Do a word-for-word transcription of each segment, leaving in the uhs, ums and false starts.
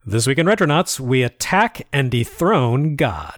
This week in Retronauts, we attack and dethrone God.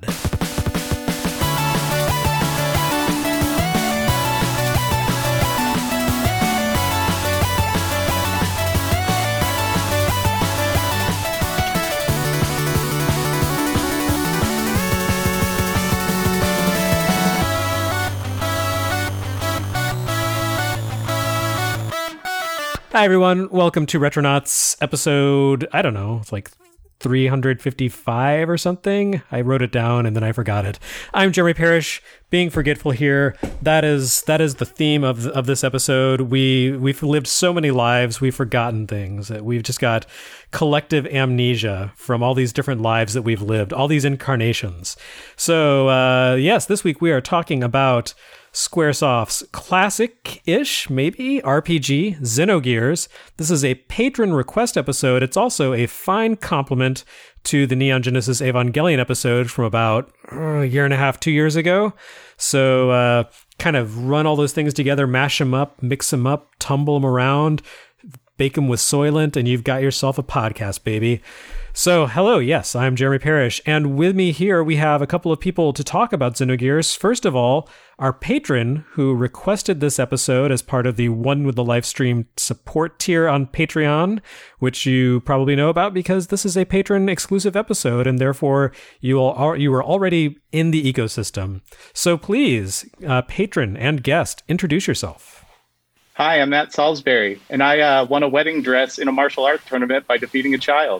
Hi, everyone. Welcome to Retronauts episode, I don't know, it's like three hundred fifty-five or something. I wrote it down and then I forgot it. I'm Jeremy Parrish, being forgetful here. That is that is the theme of of this episode. We, we've lived so many lives, we've forgotten things. We've just got collective amnesia from all these different lives that we've lived, all these incarnations. So, uh, yes, this week we are talking about Squaresoft's classic-ish, maybe, R P G, Xenogears. This is a patron request episode. It's also a fine compliment to the Neon Genesis Evangelion episode from about uh, a year and a half, two years ago. So uh, kind of run all those things together, mash them up, mix them up, tumble them around, bake them with Soylent, and you've got yourself a podcast, baby. So, hello, yes, I'm Jeremy Parrish, and with me here we have a couple of people to talk about Xenogears. First of all, our patron who requested this episode as part of the One with the Livestream support tier on Patreon, which you probably know about because this is a patron exclusive episode, and therefore you are you are already in the ecosystem. So please, uh, patron and guest, introduce yourself. Hi, I'm Matt Salisbury, and I uh, won a wedding dress in a martial arts tournament by defeating a child.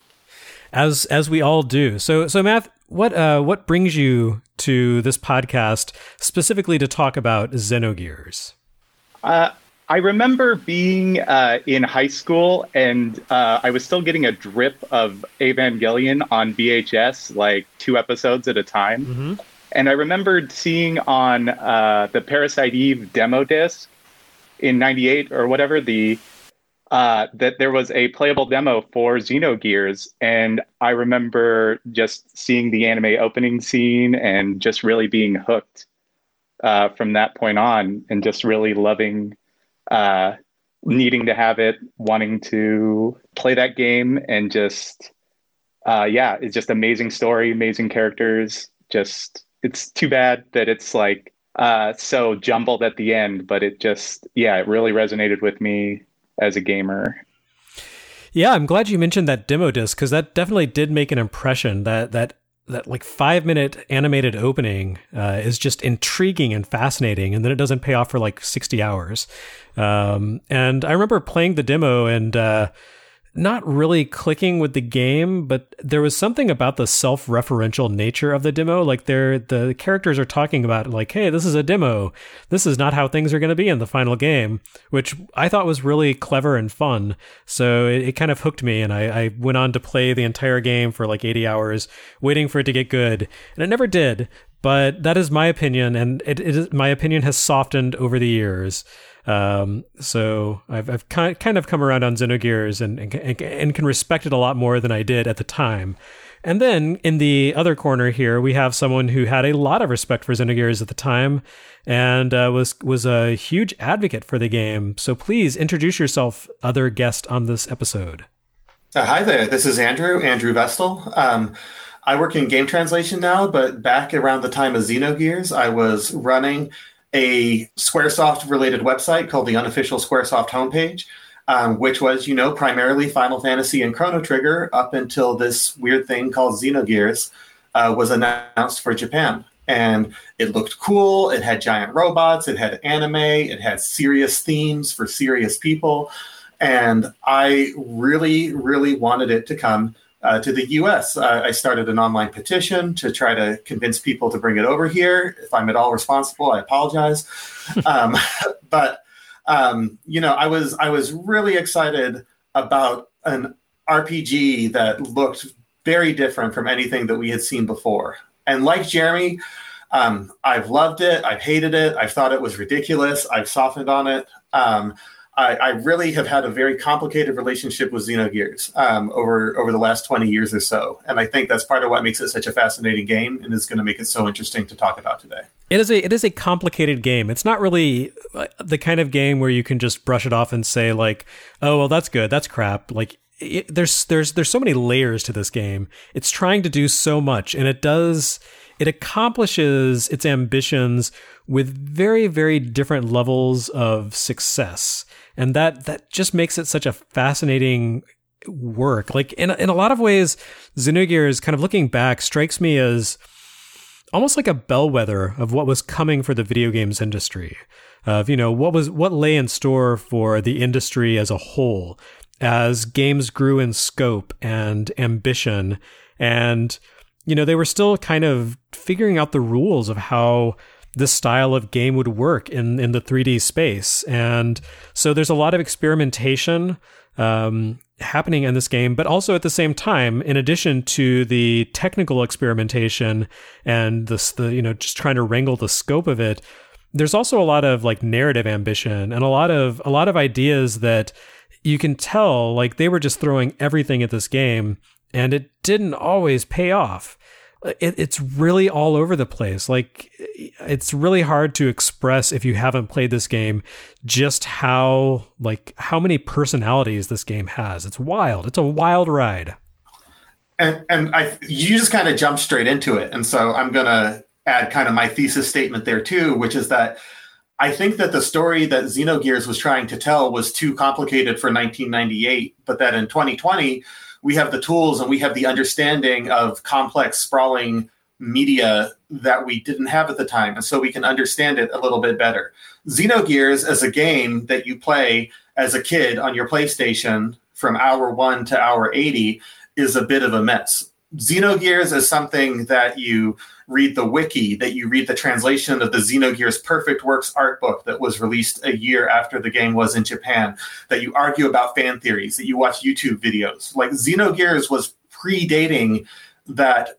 As as we all do. So so Matt, what uh what brings you to this podcast specifically to talk about Xenogears? Uh, I remember being uh, in high school, and uh, I was still getting a drip of Evangelion on V H S, like two episodes at a time. Mm-hmm. And I remembered seeing on uh, the Parasite Eve demo disc in ninety-eight or whatever the. Uh, that there was a playable demo for Xenogears, and I remember just seeing the anime opening scene and just really being hooked uh, from that point on, and just really loving, uh, needing to have it, wanting to play that game, and just, uh, yeah, it's just amazing story, amazing characters. Just, it's too bad that it's like uh, so jumbled at the end, but it just, yeah, it really resonated with me as a gamer. Yeah, I'm glad you mentioned that demo disc because that definitely did make an impression. That that that like five minute animated opening uh, is just intriguing and fascinating, and then it doesn't pay off for like sixty hours. Um, and I remember playing the demo and uh, not really clicking with the game, but there was something about the self-referential nature of the demo. Like they're, the characters are talking about like, hey, this is a demo. This is not how things are going to be in the final game, which I thought was really clever and fun. So it, it kind of hooked me, and I, I went on to play the entire game for like eighty hours, waiting for it to get good. And it never did, but that is my opinion, and it, it is, my opinion has softened over the years. Um, so I've, I've kind kind of come around on Xenogears and, and, and can respect it a lot more than I did at the time. And then in the other corner here, we have someone who had a lot of respect for Xenogears at the time and uh, was, was a huge advocate for the game. So please introduce yourself, other guest on this episode. Uh, hi there. This is Andrew, Andrew Vestal. Um, I work in game translation now, but back around the time of Xenogears, I was running a Squaresoft-related website called the Unofficial Squaresoft Homepage, um, which was, you know, primarily Final Fantasy and Chrono Trigger up until this weird thing called Xenogears uh, was announced for Japan. And it looked cool. It had giant robots. It had anime. It had serious themes for serious people. And I really, really wanted it to come Uh, to the U S. Uh, I started an online petition to try to convince people to bring it over here. If I'm at all responsible, I apologize. um, but um, you know, I was I was really excited about an R P G that looked very different from anything that we had seen before. And like Jeremy, um, I've loved it. I've hated it. I've thought it was ridiculous. I've softened on it. Um, I, I really have had a very complicated relationship with Xenogears um, over over the last twenty years or so. And I think that's part of what makes it such a fascinating game and is going to make it so interesting to talk about today. It is a it is a complicated game. It's not really the kind of game where you can just brush it off and say like, oh, well, that's good, that's crap. Like it, there's there's there's so many layers to this game. It's trying to do so much, and it does it accomplishes its ambitions with very, very different levels of success. And that that just makes it such a fascinating work. Like in in a lot of ways, Xenogears, kind of looking back, strikes me as almost like a bellwether of what was coming for the video games industry. Of, you know, what was what lay in store for the industry as a whole as games grew in scope and ambition. And, you know, they were still kind of figuring out the rules of how this style of game would work in, in the three D space. And so there's a lot of experimentation um, happening in this game, but also at the same time, in addition to the technical experimentation and this, the, you know, just trying to wrangle the scope of it, there's also a lot of like narrative ambition and a lot of, a lot of ideas that you can tell, like they were just throwing everything at this game and it didn't always pay off. It, it's really all over the place. Like, it's really hard to express, if you haven't played this game, just how like how many personalities this game has. It's wild. It's a wild ride. And and I you just kind of jumped straight into it, and so I'm gonna add kind of my thesis statement there too, which is that I think that the story that Xenogears was trying to tell was too complicated for nineteen ninety-eight, but that in twenty twenty we have the tools and we have the understanding of complex, sprawling media that we didn't have at the time. And so we can understand it a little bit better. Xenogears as a game that you play as a kid on your PlayStation from hour one to hour eighty is a bit of a mess. Xenogears is something that you read the wiki, that you read the translation of the Xenogears Perfect Works art book that was released a year after the game was in Japan, that you argue about fan theories, that you watch YouTube videos. Like, Xenogears was predating that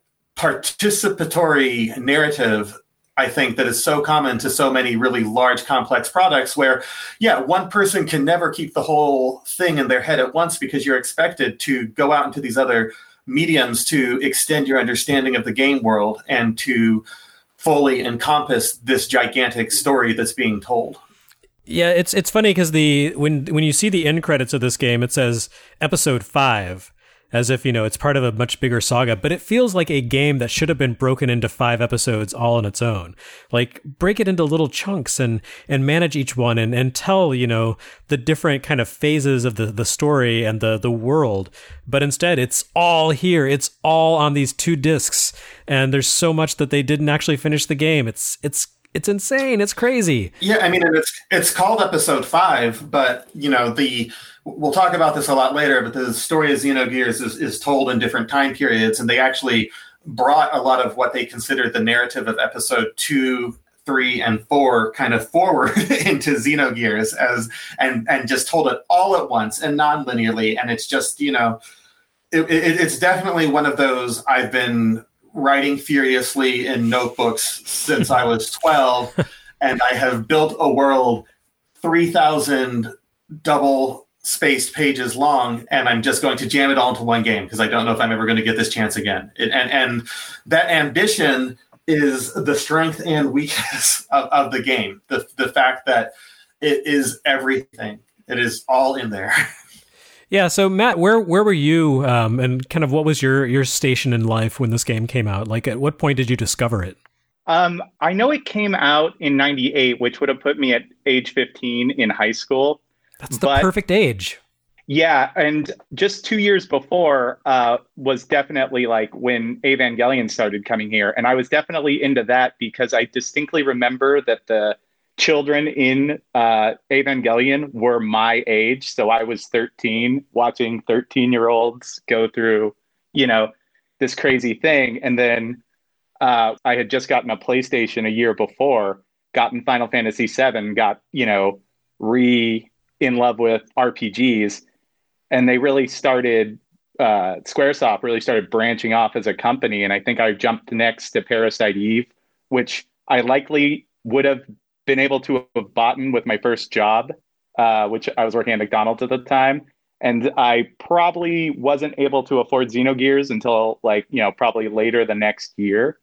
participatory narrative, I think, that is so common to so many really large, complex products where, yeah, one person can never keep the whole thing in their head at once because you're expected to go out into these other mediums to extend your understanding of the game world and to fully encompass this gigantic story that's being told. Yeah, it's it's funny because the when when you see the end credits of this game, it says episode five, as if, you know, it's part of a much bigger saga, but it feels like a game that should have been broken into five episodes all on its own. Like, break it into little chunks and and manage each one and, and tell, you know, the different kind of phases of the, the story and the, the world. But instead, it's all here. It's all on these two discs. And there's so much that they didn't actually finish the game. It's it's it's insane. It's crazy. Yeah, I mean, it's it's called episode five, but, you know, the we'll talk about this a lot later, but the story of Xenogears is, is told in different time periods, and they actually brought a lot of what they considered the narrative of episode two, three, and four kind of forward into Xenogears as and and just told it all at once and non-linearly. And it's just, you know, it, it, it's definitely one of those I've been writing furiously in notebooks since I was twelve, and I have built a world three thousand double spaced pages long, and I'm just going to jam it all into one game because I don't know if I'm ever going to get this chance again. It, and and that ambition is the strength and weakness of, of the game. The the fact that it is everything. It is all in there. Yeah. So Matt, where where were you, um, and kind of what was your your station in life when this game came out? Like, at what point did you discover it? Um, I know it came out in ninety-eight, which would have put me at age fifteen in high school. That's the but, perfect age. Yeah, and just two years before uh, was definitely like when Evangelion started coming here. And I was definitely into that because I distinctly remember that the children in uh, Evangelion were my age. So I was thirteen, watching thirteen-year-olds go through, you know, this crazy thing. And then uh, I had just gotten a PlayStation a year before, gotten Final Fantasy seven, got, you know, re... in love with R P Gs, and they really started uh Squaresoft really started branching off as a company, and I think I jumped next to Parasite Eve, which I likely would have been able to have bought with my first job, uh which I was working at McDonald's at the time, and I probably wasn't able to afford Xenogears until, like, you know, probably later the next year.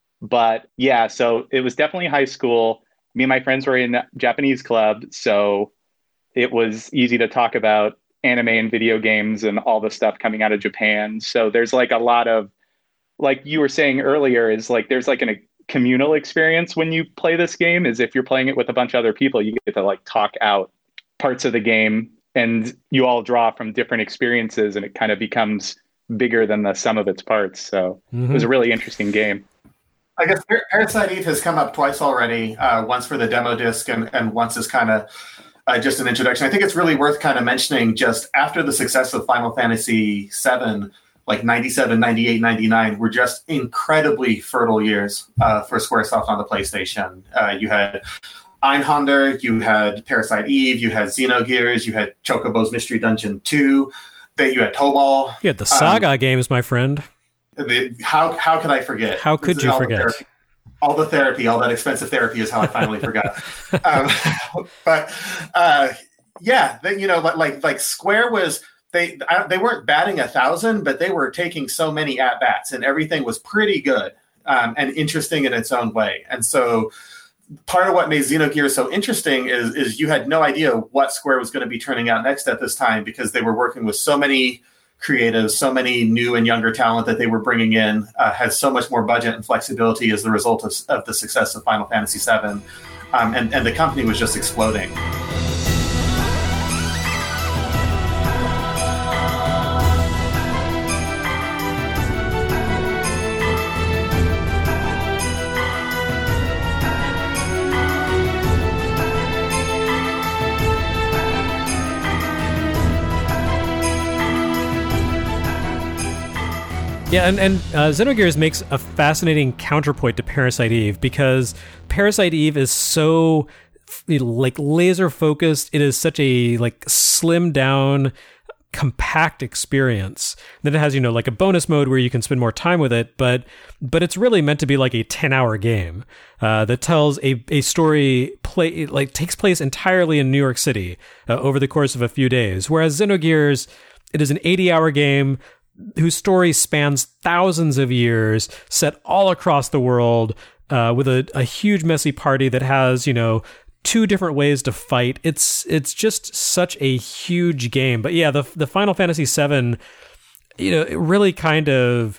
But yeah, so it was definitely high school. Me and my friends were in Japanese club, so it was easy to talk about anime and video games and all the stuff coming out of Japan. So there's like a lot of, like you were saying earlier, is like there's like an, a communal experience when you play this game. Is if you're playing it with a bunch of other people, you get to like talk out parts of the game, and you all draw from different experiences, and it kind of becomes bigger than the sum of its parts. So mm-hmm. It was a really interesting game. I guess Parasite Eve has come up twice already, uh, once for the demo disc and, and once as kind of uh, just an introduction. I think it's really worth kind of mentioning, just after the success of Final Fantasy seven, like ninety-seven, ninety-eight, ninety-nine were just incredibly fertile years uh, for Squaresoft on the PlayStation. Uh, you had Einhander, you had Parasite Eve, you had Xenogears, you had Chocobo's Mystery Dungeon two, that you had Tobal. You had the Saga um, games, my friend. The, how how could I forget? How could you all forget? The all the therapy, all that expensive therapy is how I finally forgot. Um, but uh, yeah, they, you know, like like Square was they they weren't batting a thousand, but they were taking so many at bats, and everything was pretty good um, and interesting in its own way. And so part of what made Xenogears so interesting is is you had no idea what Square was going to be turning out next at this time, because they were working with so many creatives, so many new and younger talent that they were bringing in, uh, had so much more budget and flexibility as the result of, of the success of Final Fantasy seven, um, and, and the company was just exploding. Yeah, and, and uh, Xenogears makes a fascinating counterpoint to Parasite Eve, because Parasite Eve is so like laser focused. It is such a like slimmed down, compact experience. Then it has, you know, like a bonus mode where you can spend more time with it, but but it's really meant to be like a ten hour game uh, that tells a, a story play like takes place entirely in New York City uh, over the course of a few days. Whereas Xenogears, it is an eighty hour game whose story spans thousands of years, set all across the world, uh, with a, a huge messy party that has, you know, two different ways to fight. It's it's just such a huge game. But yeah, the the Final Fantasy seven, you know, it really kind of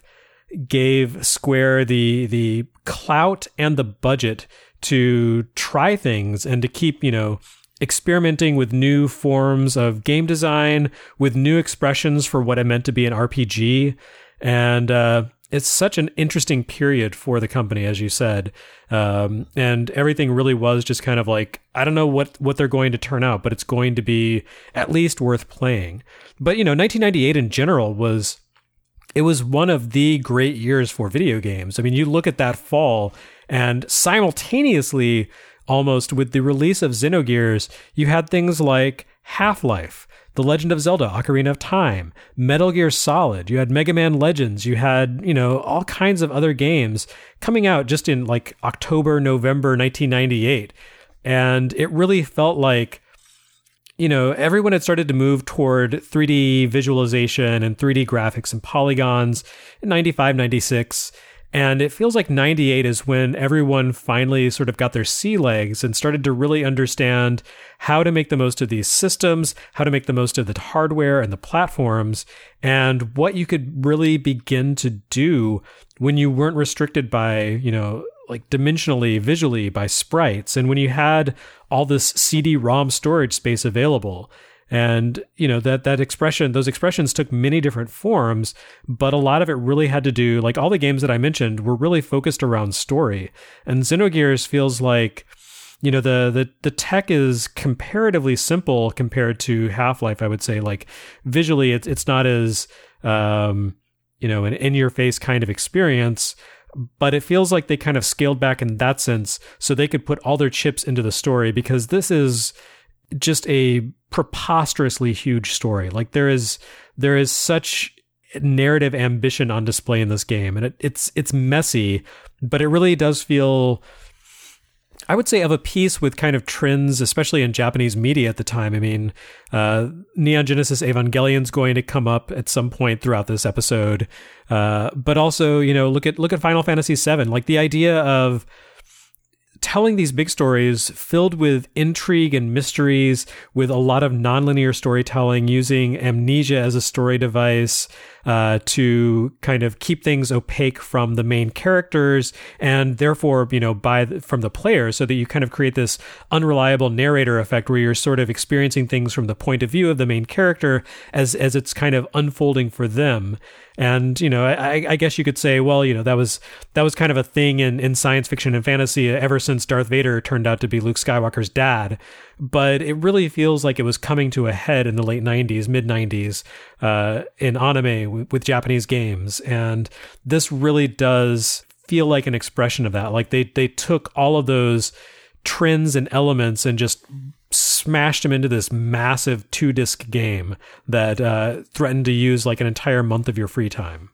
gave Square the the clout and the budget to try things and to keep, you know, experimenting with new forms of game design, with new expressions for what it meant to be an R P G. And uh, it's such an interesting period for the company, as you said. Um, and everything really was just kind of like, I don't know what, what they're going to turn out, but it's going to be at least worth playing. But, you know, nineteen ninety-eight in general was, it was one of the great years for video games. I mean, you look at that fall, and simultaneously, almost with the release of Xenogears, you had things like Half-Life, The Legend of Zelda: Ocarina of Time, Metal Gear Solid, you had Mega Man Legends, you had, you know, all kinds of other games coming out just in like October, November nineteen ninety-eight. And it really felt like, you know, everyone had started to move toward three D visualization and three D graphics and polygons in ninety-five, ninety-six. And it feels like ninety-eight is when everyone finally sort of got their sea legs and started to really understand how to make the most of these systems, how to make the most of the hardware and the platforms, and what you could really begin to do when you weren't restricted by, you know, like dimensionally, visually by sprites, and when you had all this C D ROM storage space available. And, you know, that, that expression, those expressions took many different forms, but a lot of it really had to do, like all the games that I mentioned were really focused around story. And Xenogears feels like, you know, the, the, the tech is comparatively simple compared to Half-Life, I would say. Like visually, it's, it's not as, um, you know, an in-your-face kind of experience, but it feels like they kind of scaled back in that sense so they could put all their chips into the story, because this is just a preposterously huge story. Like there is there is such narrative ambition on display in this game, and it, it's it's messy, but it really does feel, I would say, of a piece with kind of trends, especially in Japanese media at the time. I mean, uh, Neon Genesis Evangelion's going to come up at some point throughout this episode, uh, but also, you know, look at look at Final Fantasy seven. Like the idea of telling these big stories filled with intrigue and mysteries, with a lot of nonlinear storytelling, using amnesia as a story device uh, to kind of keep things opaque from the main characters, and therefore, you know, by the, from the players, so that you kind of create this unreliable narrator effect where you're sort of experiencing things from the point of view of the main character as as it's kind of unfolding for them. And, you know, I, I guess you could say, well, you know, that was that was kind of a thing in, in science fiction and fantasy ever since Darth Vader turned out to be Luke Skywalker's dad. But it really feels like it was coming to a head in the late nineties, mid nineties, uh, in anime with, with Japanese games. And this really does feel like an expression of that. Like they they took all of those trends and elements and just smashed them into this massive two-disc game that uh, threatened to use like an entire month of your free time.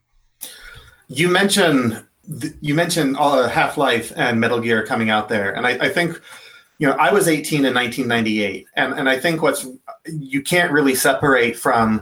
You mentioned you mentioned all Half-Life and Metal Gear coming out there, and I, I think, you know, I was eighteen in nineteen ninety-eight, and and I think what's you can't really separate from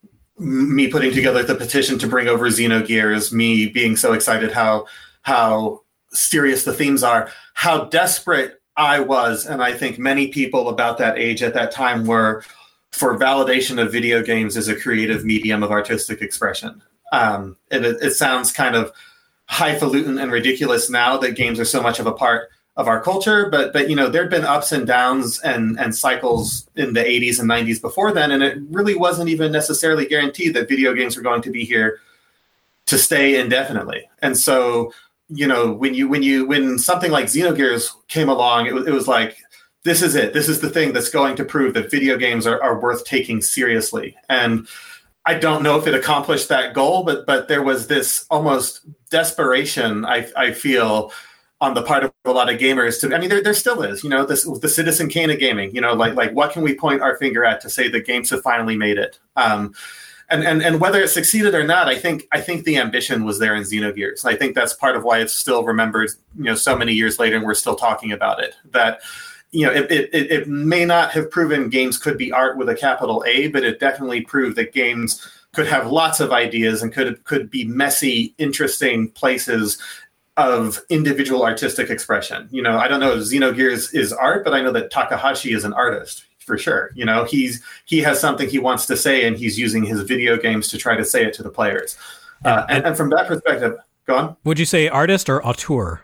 me putting together the petition to bring over Xenogears, me being so excited how how serious the themes are, how desperate I was, and I think many people about that age at that time were, for validation of video games as a creative medium of artistic expression. Um, and it, it sounds kind of highfalutin and ridiculous now that games are so much of a part of our culture, but but you know, there'd been ups and downs and and cycles in the eighties and nineties before then, and it really wasn't even necessarily guaranteed that video games were going to be here to stay indefinitely. And so, you know, when you when you when something like Xenogears came along, it was, it was like, this is it. This is the thing that's going to prove that video games are, are worth taking seriously. And I don't know if it accomplished that goal, but but there was this almost desperation, I, I feel, on the part of a lot of gamers to, I mean, there, there still is, you know, this the Citizen Kane of gaming, you know, like like what can we point our finger at to say that games have finally made it? Um, And, and and whether it succeeded or not, I think I think the ambition was there in Xenogears. I think that's part of why it's still remembered, you know, so many years later, and we're still talking about it. That, you know, it, it, it may not have proven games could be art with a capital A, but it definitely proved that games could have lots of ideas and could could be messy, interesting places of individual artistic expression. You know, I don't know if Xenogears is art, but I know that Takahashi is an artist. For sure. You know, he's he has something he wants to say, and he's using his video games to try to say it to the players. Uh, and, and from that perspective, go on. Would you say artist or auteur?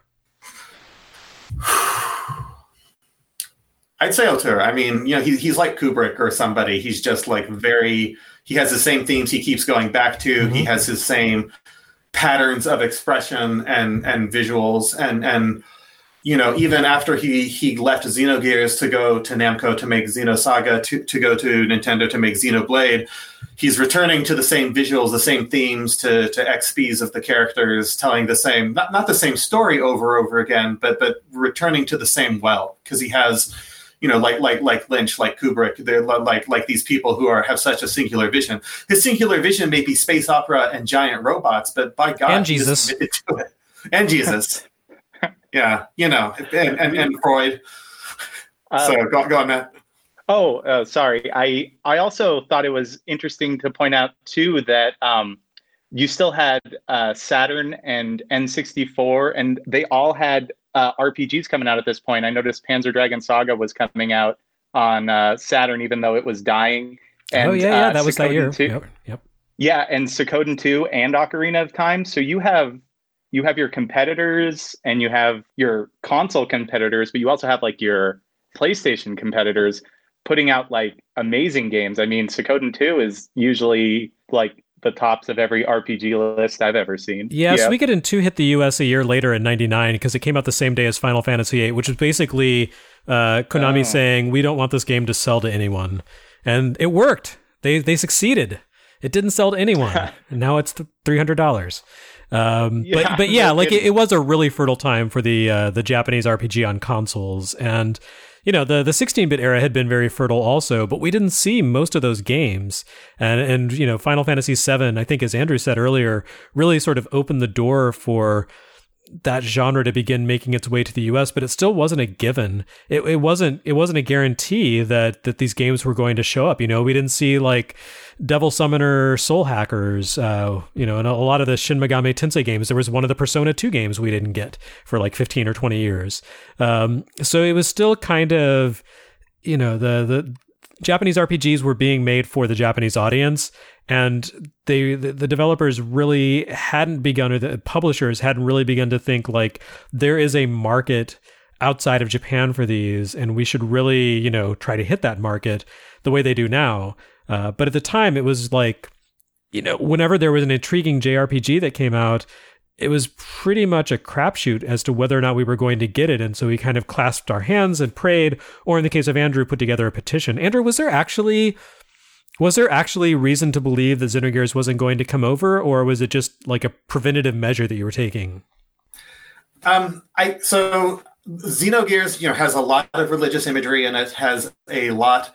I'd say auteur. I mean, you know, he, he's like Kubrick or somebody. He's just like very, he has the same themes he keeps going back to. Mm-hmm. He has his same patterns of expression and, and visuals. And, and, you know, even after he, he left Xenogears to go to Namco to make Xenosaga, to, to go to Nintendo to make Xenoblade, he's returning to the same visuals, the same themes, to, to X Ps of the characters, telling the same, not, not the same story over and over again, but but returning to the same well, because he has, you know, like like like Lynch, like Kubrick, they're like like these people who are have such a singular vision. His singular vision may be space opera and giant robots, but by God, and Jesus, to it. and Jesus. Yeah, you know, and, and, and Freud. So um, go, go on, Matt. Oh, uh, sorry. I I also thought it was interesting to point out, too, that um, you still had uh, Saturn and N sixty-four, and they all had uh, R P Gs coming out at this point. I noticed Panzer Dragoon Saga was coming out on uh, Saturn, even though it was dying. And, oh, yeah, yeah, uh, that was that year. two, yep, yep. Yeah, and Suikoden two and Ocarina of Time. So you have... You have your competitors and you have your console competitors, but you also have like your PlayStation competitors putting out like amazing games. I mean, Suikoden two is usually like the tops of every R P G list I've ever seen. Yeah, yeah. Suikoden two hit the U S a year later in ninety-nine because it came out the same day as Final Fantasy eight, which is basically uh, Konami oh. saying, we don't want this game to sell to anyone. And it worked. They they succeeded. It didn't sell to anyone. And now it's three hundred dollars. Um, yeah, but but yeah, like it, it was a really fertile time for the uh, the Japanese R P G on consoles, and you know the the sixteen-bit era had been very fertile also, but we didn't see most of those games, and and you know Final Fantasy seven, I think as Andrew said earlier, really sort of opened the door for that genre to begin making its way to the U S, but it still wasn't a given. It, it wasn't it wasn't a guarantee that that these games were going to show up. You know, we didn't see like Devil Summoner Soul Hackers, uh, you know, and a lot of the Shin Megami Tensei games. There was one of the Persona two games we didn't get for like fifteen or twenty years. Um, so it was still kind of, you know, the the Japanese R P Gs were being made for the Japanese audience. And they, the, the developers really hadn't begun, or the publishers hadn't really begun to think like there is a market outside of Japan for these, and we should really, you know, try to hit that market the way they do now. Uh, but at the time, it was like, you know, whenever there was an intriguing J R P G that came out, it was pretty much a crapshoot as to whether or not we were going to get it. And so we kind of clasped our hands and prayed, or in the case of Andrew, put together a petition. Andrew, was there actually... Was there actually reason to believe that Xenogears wasn't going to come over, or was it just like a preventative measure that you were taking? Um, I so Xenogears, you know, has a lot of religious imagery, and it has a lot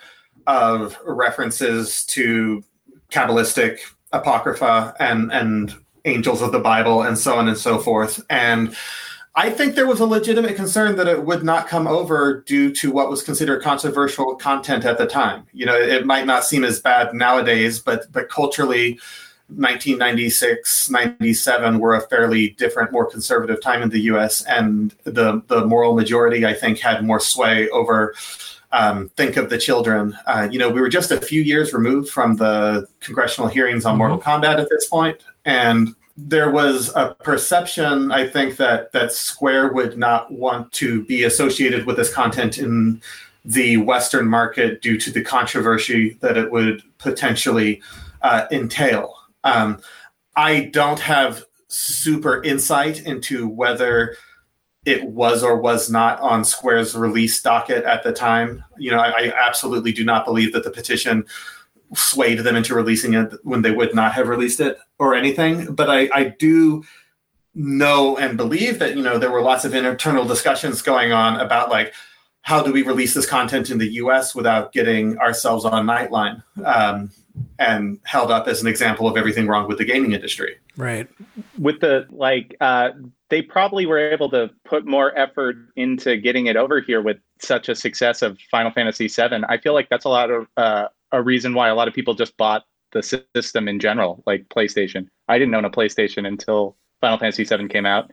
of references to Kabbalistic apocrypha and and angels of the Bible, and so on and so forth. And I think there was a legitimate concern that it would not come over due to what was considered controversial content at the time. You know, it might not seem as bad nowadays, but but culturally, nineteen ninety-six, ninety-seven were a fairly different, more conservative time in the U S, and the, the moral majority, I think, had more sway over um, Think of the Children. Uh, you know, we were just a few years removed from the congressional hearings on mm-hmm. Mortal Kombat at this point, and there was a perception, I think, that that Square would not want to be associated with this content in the Western market due to the controversy that it would potentially uh, entail. Um, I don't have super insight into whether it was or was not on Square's release docket at the time. You know, I, I absolutely do not believe that the petition swayed them into releasing it when they would not have released it or anything. But I, I do know and believe that, you know, there were lots of internal discussions going on about like, how do we release this content in the U S without getting ourselves on Nightline um, and held up as an example of everything wrong with the gaming industry. Right. With the, like, uh, they probably were able to put more effort into getting it over here with such a success of Final Fantasy seven. I feel like that's a lot of, uh, a reason why a lot of people just bought the system in general, like PlayStation. I didn't own a PlayStation until Final Fantasy seven came out.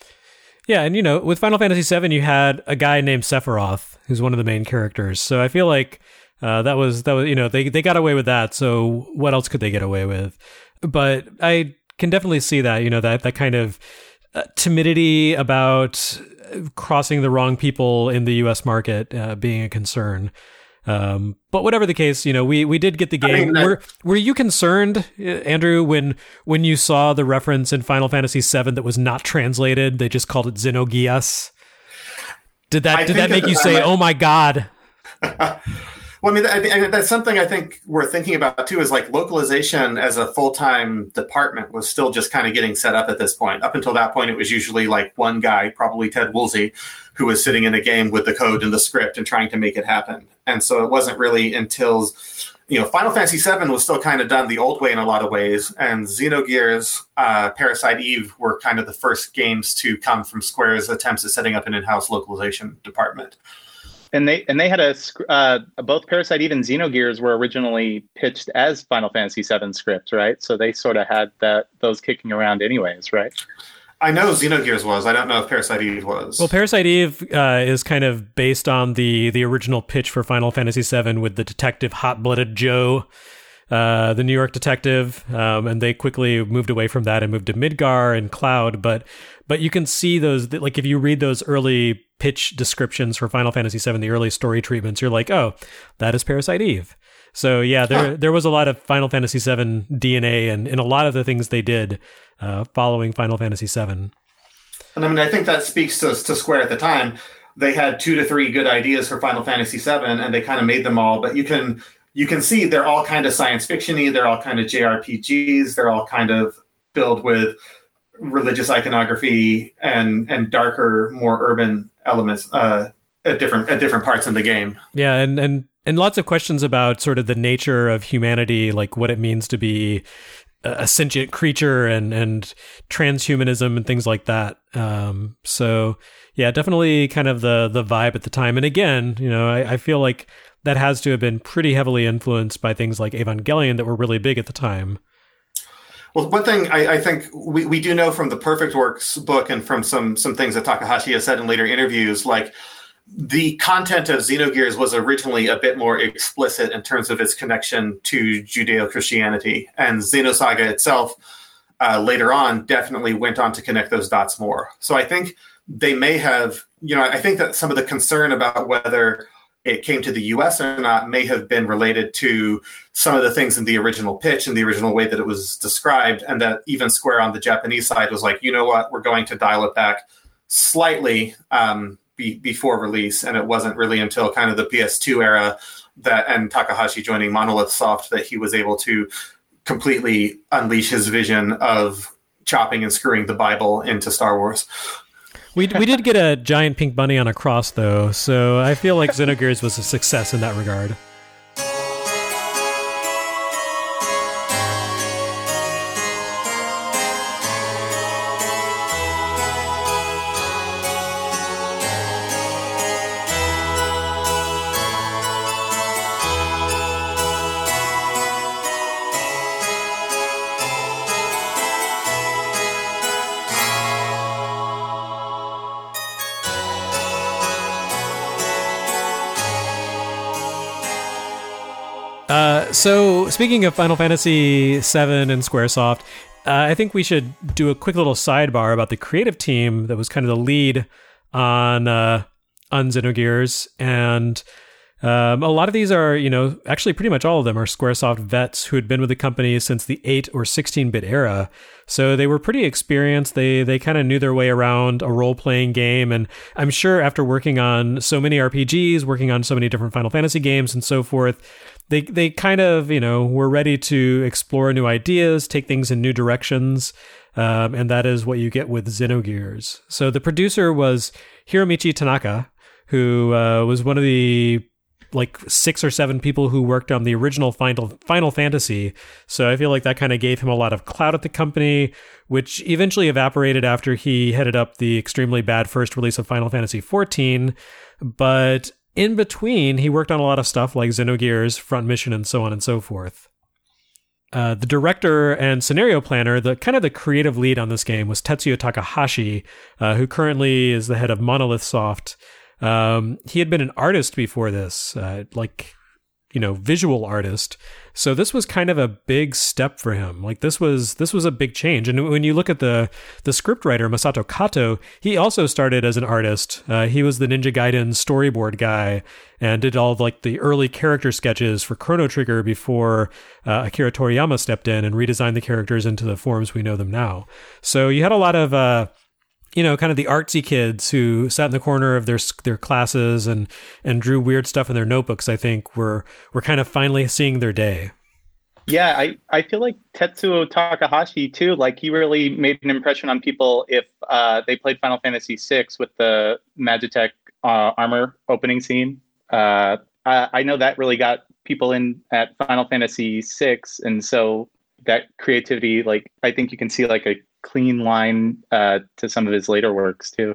Yeah, and you know, with Final Fantasy seven, you had a guy named Sephiroth, who's one of the main characters. So I feel like uh, that was that was you know they they got away with that. So what else could they get away with? But I can definitely see that you know that that kind of uh, timidity about crossing the wrong people in the U S market uh, being a concern. Um, but whatever the case, you know, we, we did get the game. I mean, were were you concerned, Andrew, when when you saw the reference in Final Fantasy seven that was not translated? They just called it Xenogears. Did that I did that make you say, "Oh my God"? Well, I mean, I think that's something I think we're thinking about too. Is like localization as a full time department was still just kind of getting set up at this point. Up until that point, it was usually like one guy, probably Ted Woolsey, who was sitting in a game with the code and the script and trying to make it happen. And so it wasn't really until, you know, Final Fantasy seven was still kind of done the old way in a lot of ways. And Xenogears, uh, Parasite Eve were kind of the first games to come from Square's attempts at setting up an in-house localization department. And they and they had a uh, both Parasite Eve and Xenogears were originally pitched as Final Fantasy seven scripts, right? So they sort of had that those kicking around anyways, right? I know Xenogears was. I don't know if Parasite Eve was. Well, Parasite Eve uh, is kind of based on the the original pitch for Final Fantasy seven with the detective Hot-Blooded Joe, uh, the New York detective, um, and they quickly moved away from that and moved to Midgar and Cloud. But but you can see those, like if you read those early pitch descriptions for Final Fantasy seven, the early story treatments, you're like, oh, that is Parasite Eve. So yeah, there huh. there was a lot of Final Fantasy seven D N A and in a lot of the things they did uh, following Final Fantasy seven. And I mean, I think that speaks to, to Square at the time. They had two to three good ideas for Final Fantasy seven, and they kind of made them all. But you can you can see they're all kind of science fiction-y. They're all kind of J R P Gs. They're all kind of filled with religious iconography and and darker, more urban elements uh, at different at different parts of the game. Yeah, and and. And lots of questions about sort of the nature of humanity, like what it means to be a sentient creature and and transhumanism and things like that. Um, so yeah, definitely kind of the the vibe at the time. And again, you know, I, I feel like that has to have been pretty heavily influenced by things like Evangelion that were really big at the time. Well, one thing I, I think we, we do know from the Perfect Works book and from some some things that Takahashi has said in later interviews, like the content of Xenogears was originally a bit more explicit in terms of its connection to Judeo-Christianity. And Xenosaga itself, uh, later on, definitely went on to connect those dots more. So I think they may have, you know, I think that some of the concern about whether it came to the U S or not may have been related to some of the things in the original pitch and the original way that it was described, and that even Square on the Japanese side was like, you know what, we're going to dial it back slightly um, be, before release. And it wasn't really until kind of the P S two era that, and Takahashi joining Monolith Soft, that he was able to completely unleash his vision of chopping and screwing the Bible into Star Wars. We we did get a giant pink bunny on a cross, though, so I feel like Xenogears was a success in that regard. Uh, so, speaking of Final Fantasy seven and Squaresoft, uh, I think we should do a quick little sidebar about the creative team that was kind of the lead on uh, on Xenogears. And um, a lot of these are, you know, actually pretty much all of them are Squaresoft vets who had been with the company since the eight or sixteen-bit era. So they were pretty experienced. They they kind of knew their way around a role-playing game. And I'm sure after working on so many R P Gs, working on so many different Final Fantasy games and so forth, They they kind of, you know, were ready to explore new ideas, take things in new directions, um, and that is what you get with Xenogears. So the producer was Hiromichi Tanaka, who uh, was one of the like six or seven people who worked on the original Final Final Fantasy. So I feel like that kind of gave him a lot of clout at the company, which eventually evaporated after he headed up the extremely bad first release of Final Fantasy fourteen. But in between, he worked on a lot of stuff like Xenogears, Front Mission, and so on and so forth. Uh, the director and scenario planner, the kind of the creative lead on this game, was Tetsuya Takahashi, uh, who currently is the head of Monolith Soft. Um, he had been an artist before this, uh, like, you know, visual artist. So this was kind of a big step for him. Like this was this was a big change. And when you look at the the scriptwriter Masato Kato, he also started as an artist. Uh, he was the Ninja Gaiden storyboard guy and did all of, like the early character sketches for Chrono Trigger before uh, Akira Toriyama stepped in and redesigned the characters into the forms we know them now. So you had a lot of uh, you know, kind of the artsy kids who sat in the corner of their their classes and and drew weird stuff in their notebooks. I think were were kind of finally seeing their day. Yeah, I, I feel like Tetsuo Takahashi too. Like he really made an impression on people if uh, they played Final Fantasy six with the Magitech uh, armor opening scene. Uh, I, I know that really got people in at Final Fantasy six, and so that creativity, like I think you can see like a clean line uh, to some of his later works too.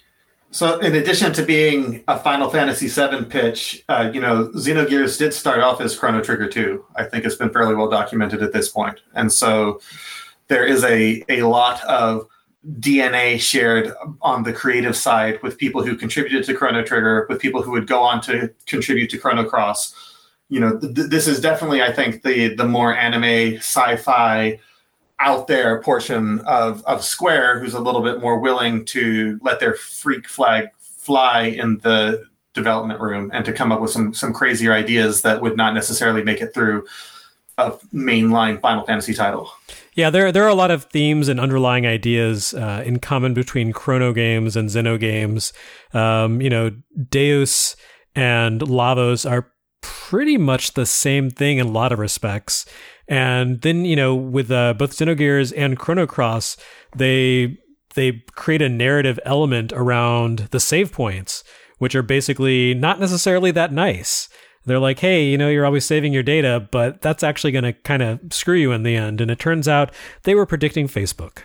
So in addition to being a Final Fantasy seven pitch, uh, you know, Xenogears did start off as Chrono Trigger two. I think it's been fairly well documented at this point. And so there is a, a lot of D N A shared on the creative side with people who contributed to Chrono Trigger, with people who would go on to contribute to Chrono Cross. You know, th- this is definitely, I think, the the more anime, sci-fi, out there portion of, of Square, who's a little bit more willing to let their freak flag fly in the development room and to come up with some some crazier ideas that would not necessarily make it through a mainline Final Fantasy title. Yeah, there there are a lot of themes and underlying ideas uh, in common between Chrono games and Xeno games. Um, you know, Deus and Lavos are pretty much the same thing in a lot of respects. And then, you know, with uh, both Xenogears and Chrono Cross, they they create a narrative element around the save points, which are basically not necessarily that nice. They're like, hey, you know, you're always saving your data, but that's actually going to kind of screw you in the end. And it turns out they were predicting Facebook.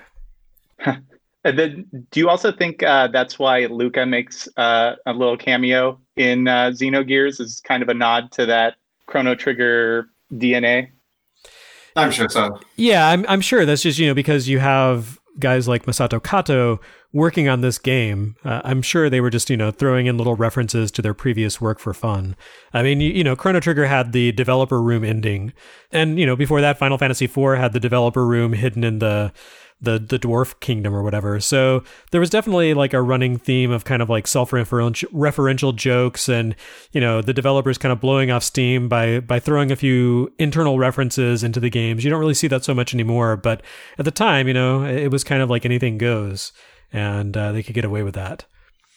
And then, do you also think uh, that's why Luca makes uh, a little cameo in uh, Xenogears as kind of a nod to that Chrono Trigger D N A? I'm sure so. Yeah, I'm, I'm sure that's just, you know, because you have guys like Masato Kato working on this game. Uh, I'm sure they were just, you know, throwing in little references to their previous work for fun. I mean, you, you know, Chrono Trigger had the developer room ending. And, you know, before that, Final Fantasy four had the developer room hidden in the the the dwarf kingdom or whatever. So there was definitely like a running theme of kind of like self-referential referential jokes and, you know, the developers kind of blowing off steam by by throwing a few internal references into the games. You don't really see that so much anymore, but at the time, you know, it was kind of like anything goes, and uh, they could get away with that.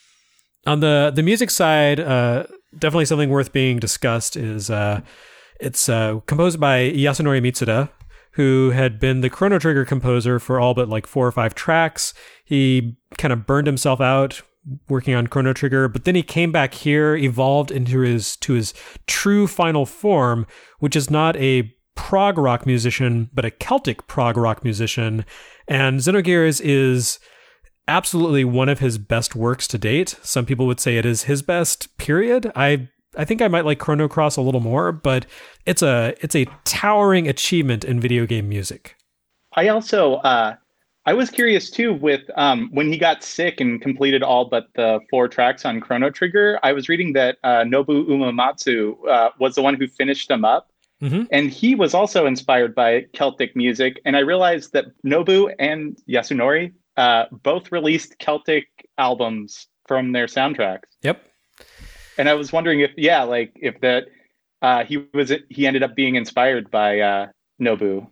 On the the music side, uh, definitely something worth being discussed is uh, it's uh, composed by Yasunori Mitsuda, who had been the Chrono Trigger composer for all but like four or five tracks. He kind of burned himself out working on Chrono Trigger, but then he came back here, evolved into his to his true final form, which is not a prog rock musician, but a Celtic prog rock musician. And Xenogears is absolutely one of his best works to date. Some people would say it is his best, period. I I think I might like Chrono Cross a little more, but it's a it's a towering achievement in video game music. I also uh, I was curious too with um, when he got sick and completed all but the four tracks on Chrono Trigger. I was reading that uh, Nobu Uematsu uh, was the one who finished them up, mm-hmm. and he was also inspired by Celtic music. And I realized that Nobu and Yasunori uh, both released Celtic albums from their soundtracks. Yep. And I was wondering if, yeah, like if that uh, he was he ended up being inspired by uh, Nobu.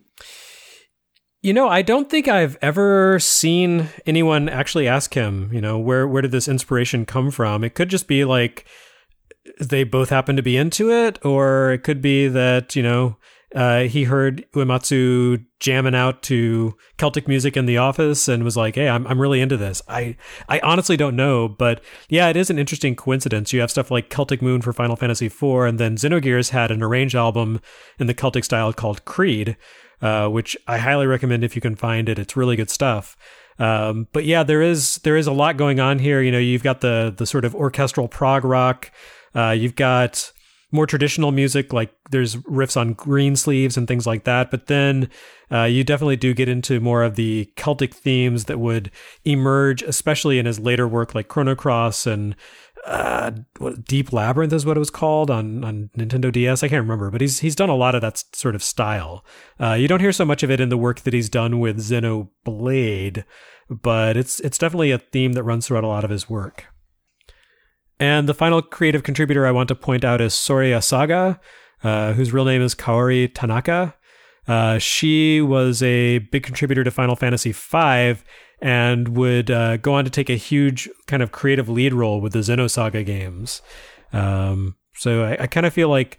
You know, I don't think I've ever seen anyone actually ask him, you know, where where did this inspiration come from? It could just be like they both happen to be into it, or it could be that, you know, uh, he heard Uematsu jamming out to Celtic music in the office and was like, hey, I'm I'm really into this. I, I honestly don't know, but yeah, it is an interesting coincidence. You have stuff like Celtic Moon for Final Fantasy four, and then Xenogears had an arranged album in the Celtic style called Creed, uh, which I highly recommend if you can find it. It's really good stuff. Um, but yeah, there is there is a lot going on here. You know, you've got the the sort of orchestral prog rock. Uh, you've got more traditional music, like there's riffs on Greensleeves and things like that. But then uh, you definitely do get into more of the Celtic themes that would emerge, especially in his later work like Chrono Cross and uh, what, Deep Labyrinth is what it was called on, on Nintendo D S. I can't remember, but he's he's done a lot of that sort of style. Uh, you don't hear so much of it in the work that he's done with Xenoblade, but it's it's definitely a theme that runs throughout a lot of his work. And the final creative contributor I want to point out is Soria Saga, uh, whose real name is Kaori Tanaka. Uh, she was a big contributor to Final Fantasy five and would uh, go on to take a huge kind of creative lead role with the Xenosaga games. Um, so I, I kind of feel like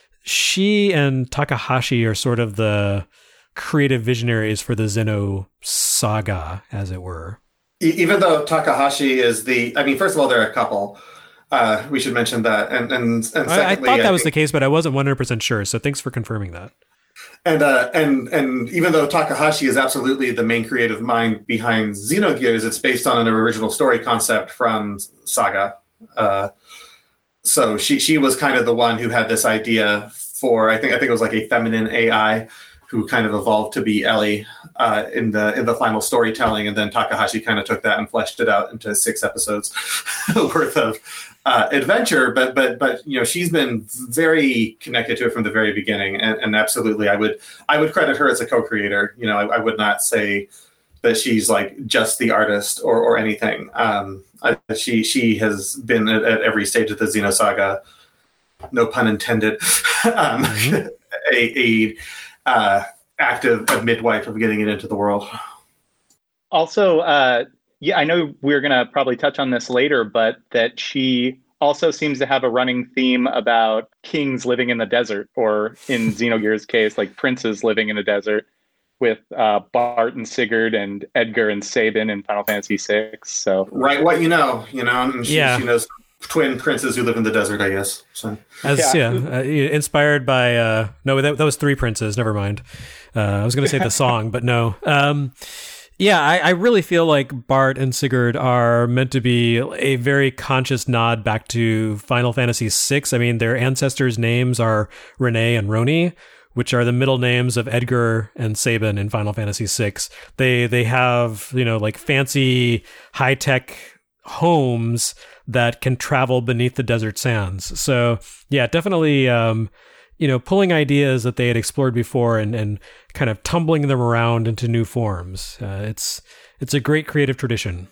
she and Takahashi are sort of the creative visionaries for the Xenosaga, as it were. Even though Takahashi is the, I mean, first of all, they're a couple. Uh, we should mention that. And and, and secondly, I, I thought that I was think, the case, but I wasn't one hundred percent sure. So thanks for confirming that. And uh, and and even though Takahashi is absolutely the main creative mind behind Xenogears, it's based on an original story concept from Saga. Uh, so she she was kind of the one who had this idea for, I think I think it was like a feminine A I who kind of evolved to be Ellie uh, in the in the final storytelling, and then Takahashi kind of took that and fleshed it out into six episodes worth of uh, adventure. But but but you know, she's been very connected to it from the very beginning, and, and absolutely, I would I would credit her as a co-creator. You know, I, I would not say that she's like just the artist or or anything. Um, I, she she has been at, at every stage of the Xenosaga, no pun intended. um, mm-hmm. a, a uh, active a midwife of getting it into the world. Also, uh, yeah, I know we're going to probably touch on this later, but that she also seems to have a running theme about kings living in the desert, or in Xenogears' case, like princes living in the desert, with uh, Bart and Sigurd and Edgar and Sabin in Final Fantasy six. So right, what you know, you know, and she, yeah. she knows twin princes who live in the desert, I guess. So. As yeah, yeah uh, inspired by uh, no, that, that was Three Princes. Never mind. Uh, I was going to say the song, but no. Um, yeah, I, I really feel like Bart and Sigurd are meant to be a very conscious nod back to Final Fantasy six. I mean, their ancestors' names are Renee and Roni, which are the middle names of Edgar and Sabin in Final Fantasy six. They they have, you know, like fancy high tech homes that can travel beneath the desert sands. So yeah, definitely, um, you know, pulling ideas that they had explored before and, and kind of tumbling them around into new forms. Uh, it's it's a great creative tradition.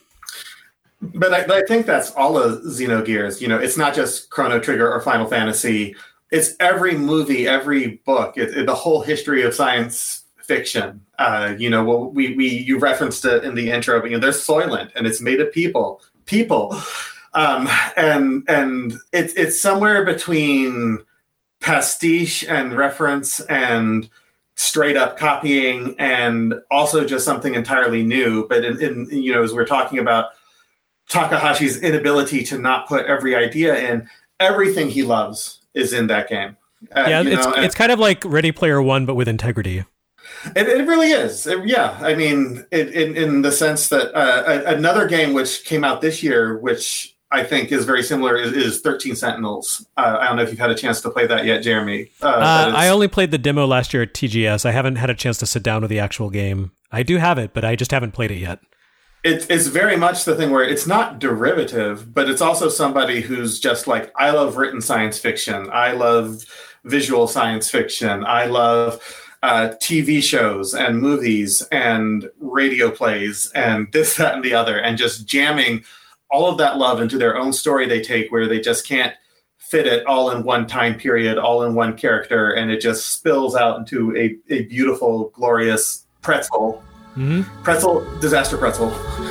But I, but I think that's all of Xenogears. You know, it's not just Chrono Trigger or Final Fantasy. It's every movie, every book, it, it, the whole history of science fiction. Uh, you know, well, we we you referenced it in the intro, but you know, there's Soylent, and it's made of people, people, um, and and it's it's somewhere between pastiche and reference and straight up copying, and also just something entirely new. But in, in you know, as we're talking about Takahashi's inability to not put every idea in, everything he loves is in that game. Uh, yeah, it's know, it's kind of like Ready Player One, but with integrity. It, it really is. It, yeah, I mean, it, in in the sense that uh, another game which came out this year, which I think is very similar, is, is thirteen Sentinels. Uh, I don't know if you've had a chance to play that yet, Jeremy. Uh, uh, I only played the demo last year at T G S. I haven't had a chance to sit down with the actual game. I do have it, but I just haven't played it yet. It, it's very much the thing where it's not derivative, but it's also somebody who's just like, I love written science fiction. I love visual science fiction. I love uh, T V shows and movies and radio plays and this, that, and the other, and just jamming all of that love into their own story they take, where they just can't fit it all in one time period, all in one character, and it just spills out into a, a beautiful, glorious pretzel. Mm-hmm. Pretzel, disaster pretzel.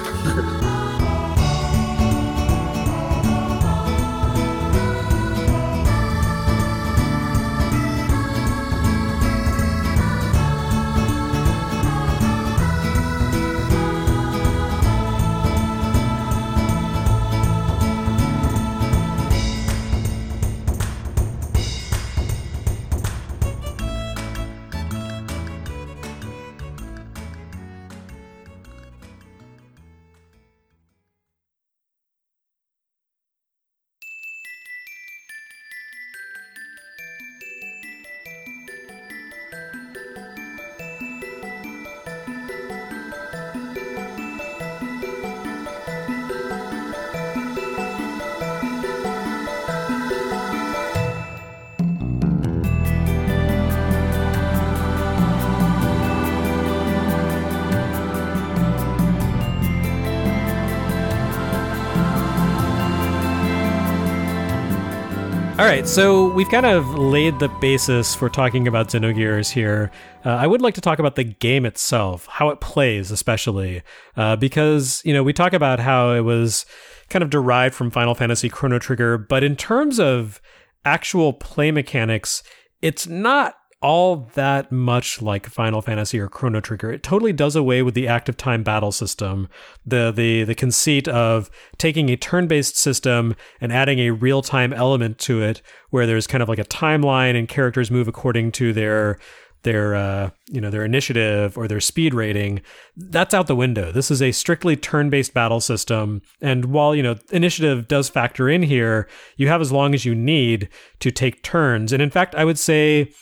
All right, so we've kind of laid the basis for talking about Xenogears here. Uh, I would like to talk about the game itself, how it plays especially, uh, because, you know, we talk about how it was kind of derived from Final Fantasy Chrono Trigger, but in terms of actual play mechanics, it's not all that much like Final Fantasy or Chrono Trigger. It totally does away with the active time battle system, the the the conceit of taking a turn-based system and adding a real-time element to it, where there's kind of like a timeline and characters move according to their their uh, you know their initiative or their speed rating. That's out the window. This is a strictly turn-based battle system, and while you know initiative does factor in here, you have as long as you need to take turns. And in fact, I would say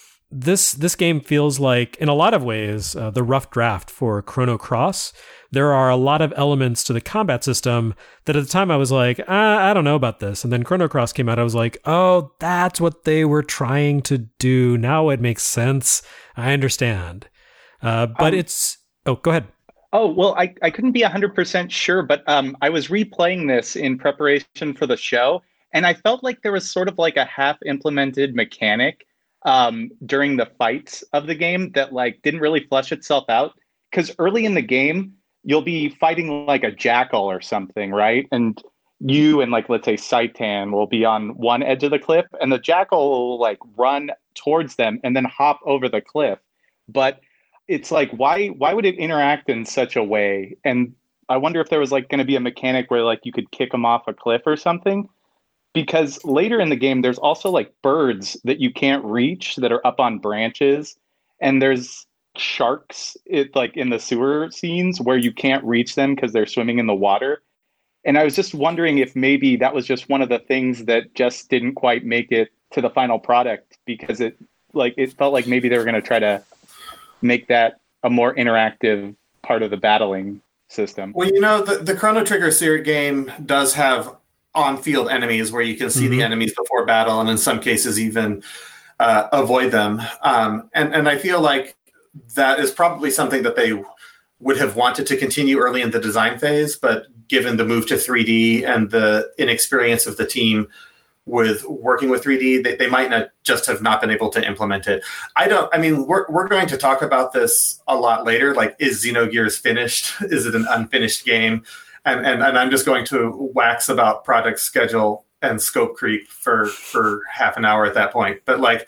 This this game feels like, in a lot of ways, uh, the rough draft for Chrono Cross. There are a lot of elements to the combat system that at the time I was like, ah, I don't know about this. And then Chrono Cross came out. I was like, oh, that's what they were trying to do. Now it makes sense. I understand. Uh, but um, it's... Oh, go ahead. Oh, well, I, I couldn't be one hundred percent sure, but um, I was replaying this in preparation for the show, and I felt like there was sort of like a half-implemented mechanic um during the fights of the game that like didn't really flesh itself out, because early in the game you'll be fighting like a jackal or something, right? And you and like let's say Saitan will be on one edge of the cliff, and the jackal will like run towards them and then hop over the cliff. But it's like, why why would it interact in such a way? And I wonder if there was like going to be a mechanic where like you could kick them off a cliff or something. because later in the game, there's also like birds that you can't reach that are up on branches. And there's sharks it like in the sewer scenes where you can't reach them because they're swimming in the water. And I was just wondering if maybe that was just one of the things that just didn't quite make it to the final product, because it like it felt like maybe they were going to try to make that a more interactive part of the battling system. Well, you know, the, the Chrono Trigger series game does have on-field enemies where you can see mm-hmm. the enemies before battle, and in some cases even uh, avoid them. Um, and, and I feel like that is probably something that they would have wanted to continue early in the design phase, but given the move to three D and the inexperience of the team with working with three D, they, they might not just have not been able to implement it. I don't, I mean, we're, we're going to talk about this a lot later. Like, is Xenogears finished? Is it an unfinished game? And, and, and I'm just going to wax about product schedule and scope creep for, for half an hour at that point. But like,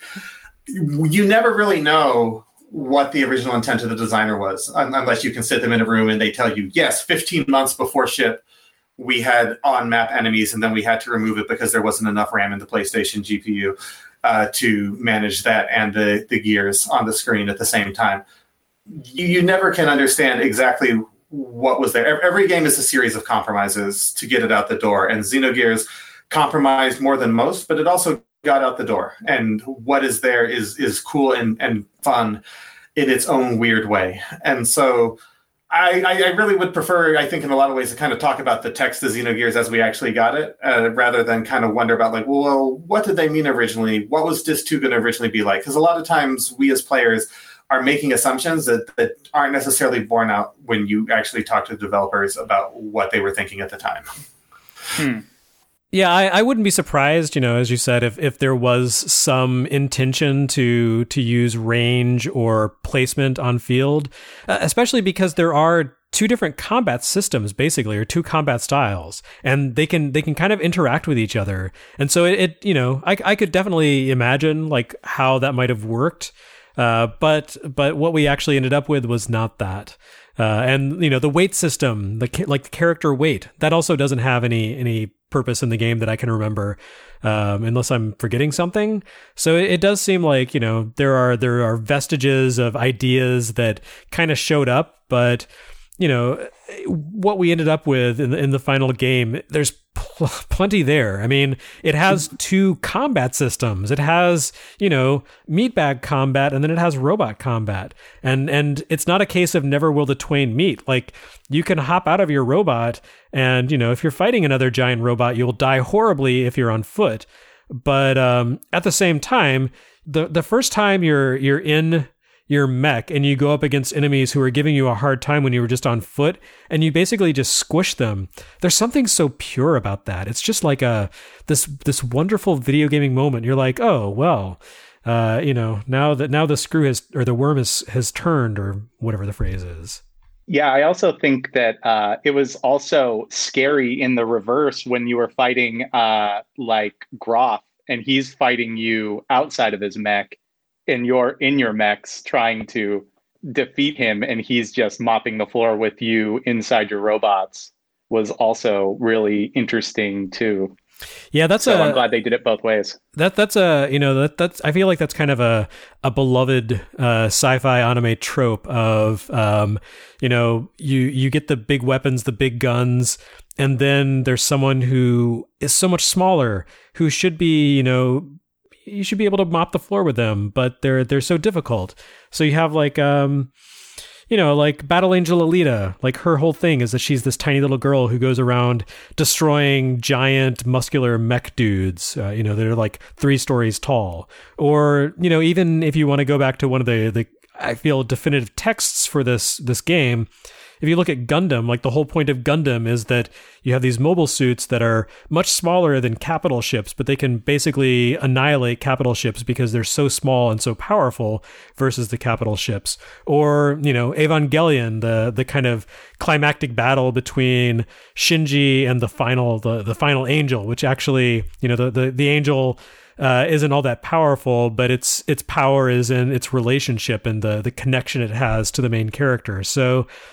you never really know what the original intent of the designer was, unless you can sit them in a room and they tell you, yes, fifteen months before ship, we had on-map enemies, and then we had to remove it because there wasn't enough RAM in the PlayStation G P U uh, to manage that and the, the gears on the screen at the same time. You, you never can understand exactly what was there. Every game is a series of compromises to get it out the door, and Xenogears compromised more than most, but it also got out the door. And what is there is is cool and, and fun in its own weird way. And so I, I really would prefer, I think in a lot of ways, to kind of talk about the text of Xenogears as we actually got it, uh, rather than kind of wonder about like, well, what did they mean originally? What was Disc two going to originally be like? Because a lot of times we as players are making assumptions that, that aren't necessarily borne out when you actually talk to the developers about what they were thinking at the time. Hmm. Yeah, I, I wouldn't be surprised, you know, as you said, if, if there was some intention to to use range or placement on field, uh, especially because there are two different combat systems, basically, or two combat styles, and they can they can kind of interact with each other. And so it, it you know, I, I could definitely imagine like how that might have worked, uh, but but what we actually ended up with was not that. Uh, and you know, the weight system, the like the character weight, that also doesn't have any any purpose in the game that I can remember, um, unless I'm forgetting something. So it, it does seem like, you know, there are there are vestiges of ideas that kind of showed up, but you know, what we ended up with in the, in the final game, there's pl- plenty there. I mean, it has two combat systems. It has, you know, meatbag combat, and then it has robot combat. And and it's not a case of never will the twain meet. Like, you can hop out of your robot, and, you know, if you're fighting another giant robot, you'll die horribly if you're on foot. But um, at the same time, the the first time you're you're in your mech and you go up against enemies who are giving you a hard time when you were just on foot, and you basically just squish them, there's something so pure about that. It's just like a this this wonderful video gaming moment. You're like, oh well, uh, you know, now that now the screw has, or the worm has has turned, or whatever the phrase is. Yeah, I also think that uh, it was also scary in the reverse when you were fighting uh, like Groff, and he's fighting you outside of his mech, and you're in your mechs trying to defeat him, and he's just mopping the floor with you inside your robots, was also really interesting too. Yeah, that's so a, I'm glad they did it both ways. That that's a you know that that's I feel like that's kind of a a beloved uh, sci-fi anime trope of um, you know you you get the big weapons, the big guns, and then there's someone who is so much smaller who should be you know. you should be able to mop the floor with them, but they're they're so difficult. So you have like um you know, like Battle Angel Alita, like her whole thing is that she's this tiny little girl who goes around destroying giant muscular mech dudes, uh, you know, they're like three stories tall. Or, you know, even if you want to go back to one of the, the I feel definitive texts for this this game, if you look at Gundam, like the whole point of Gundam is that you have these mobile suits that are much smaller than capital ships, but they can basically annihilate capital ships because they're so small and so powerful versus the capital ships. Or, you know, Evangelion, the the kind of climactic battle between Shinji and the final the, the final angel, which actually, you know, the the, the angel Uh, isn't all that powerful, but its its power is in its relationship and the the connection it has to the main character. So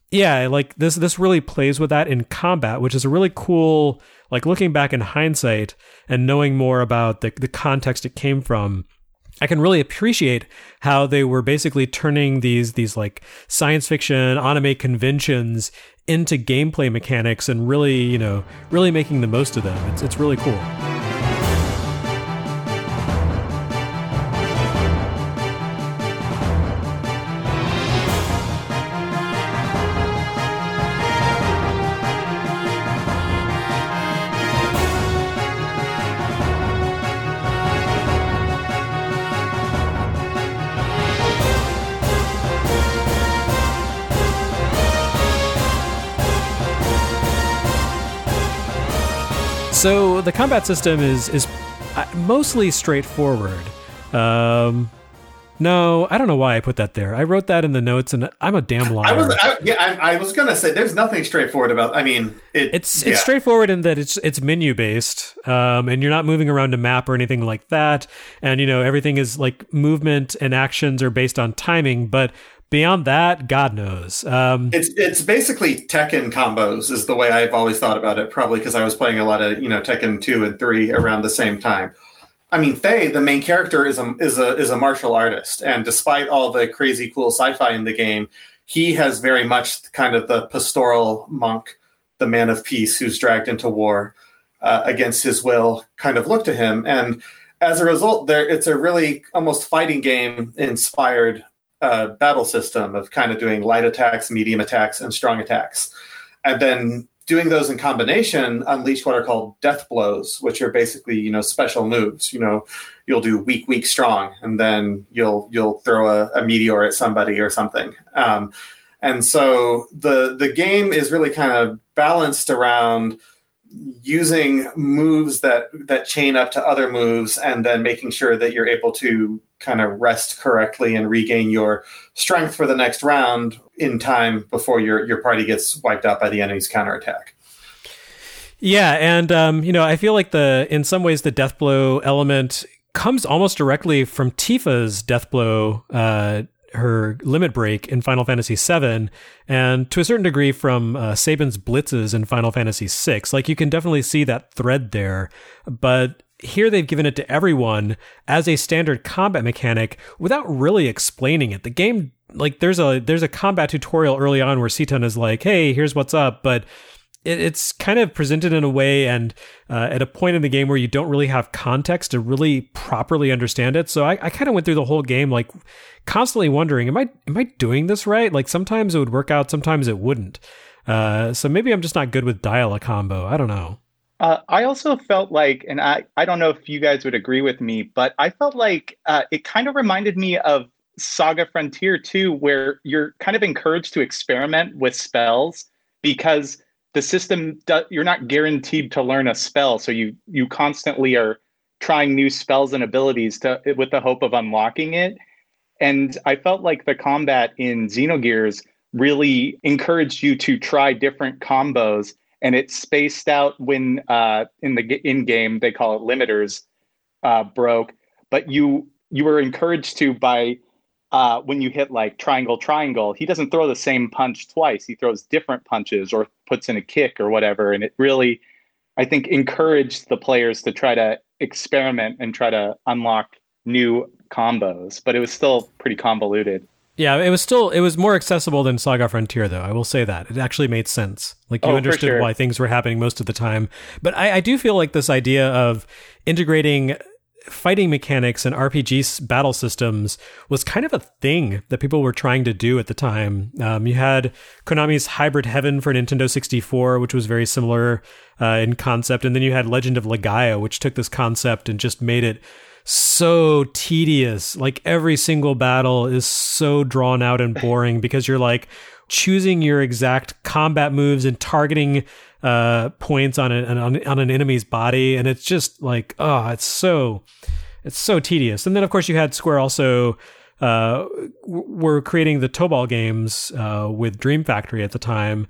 Yeah, like this this really plays with that in combat, which is a really cool, like looking back in hindsight and knowing more about the, the context it came from, I can really appreciate how they were basically turning these these like science fiction anime conventions into gameplay mechanics and really, you know, really making the most of them. It's it's really cool. So the combat system is is mostly straightforward. Um, no, I don't know why I put that there. I wrote that in the notes, and I'm a damn liar. I was, I, yeah, I, I was gonna say there's nothing straightforward about. I mean, it, it's yeah. it's straightforward in that it's it's menu based, um, and you're not moving around a map or anything like that. And you know everything is like movement and actions are based on timing, but beyond that, God knows. Um, it's it's basically Tekken combos is the way I've always thought about it. Probably because I was playing a lot of you know Tekken two and three around the same time. I mean, Faye, the main character, is a is a is a martial artist, and despite all the crazy cool sci-fi in the game, he has very much kind of the pastoral monk, the man of peace who's dragged into war uh, against his will, kind of look to him, and as a result, there it's a really almost fighting game inspired Uh, battle system of kind of doing light attacks, medium attacks, and strong attacks. And then doing those in combination unleash what are called death blows, which are basically, you know, special moves. You know, you'll do weak, weak, strong, and then you'll you'll throw a, a meteor at somebody or something. Um, and so the the game is really kind of balanced around using moves that that chain up to other moves and then making sure that you're able to kind of rest correctly and regain your strength for the next round in time before your your party gets wiped out by the enemy's counterattack. Yeah, and um, you know, I feel like the in some ways the death blow element comes almost directly from Tifa's death blow, uh, her limit break in Final Fantasy seven, and to a certain degree from uh, Sabin's blitzes in Final Fantasy six. Like you can definitely see that thread there, but here they've given it to everyone as a standard combat mechanic without really explaining it. The game, like there's a there's a combat tutorial early on where Citan is like, hey, here's what's up, but it, it's kind of presented in a way and uh, at a point in the game where you don't really have context to really properly understand it. So I, I kind of went through the whole game like constantly wondering, am I am I doing this right? Like sometimes it would work out, sometimes it wouldn't. Uh, so maybe I'm just not good with dial-a-combo. I don't know. Uh, I also felt like, and I, I don't know if you guys would agree with me, but I felt like uh, it kind of reminded me of Saga Frontier two, where you're kind of encouraged to experiment with spells because the system, do, you're not guaranteed to learn a spell. So you you constantly are trying new spells and abilities to with the hope of unlocking it. And I felt like the combat in Xenogears really encouraged you to try different combos. And it's spaced out when uh, in the in-game, they call it limiters, uh, broke. But you you were encouraged to by uh, when you hit like triangle, triangle, he doesn't throw the same punch twice. He throws different punches or puts in a kick or whatever. And it really, I think, encouraged the players to try to experiment and try to unlock new combos. But it was still pretty convoluted. Yeah, it was still, it was more accessible than Saga Frontier, though. I will say that. It actually made sense. Like, you oh, understood sure. why things were happening most of the time. But I, I do feel like this idea of integrating fighting mechanics and R P G battle systems was kind of a thing that people were trying to do at the time. Um, you had Konami's Hybrid Heaven for Nintendo sixty-four, which was very similar uh, in concept. And then you had Legend of Legaia, which took this concept and just made it so tedious. Like every single battle is so drawn out and boring because you're like choosing your exact combat moves and targeting uh, points on, a, on on an enemy's body, and it's just like, oh, it's so it's so tedious. And then of course you had Square also uh, were creating the Tobal games uh, with Dream Factory at the time,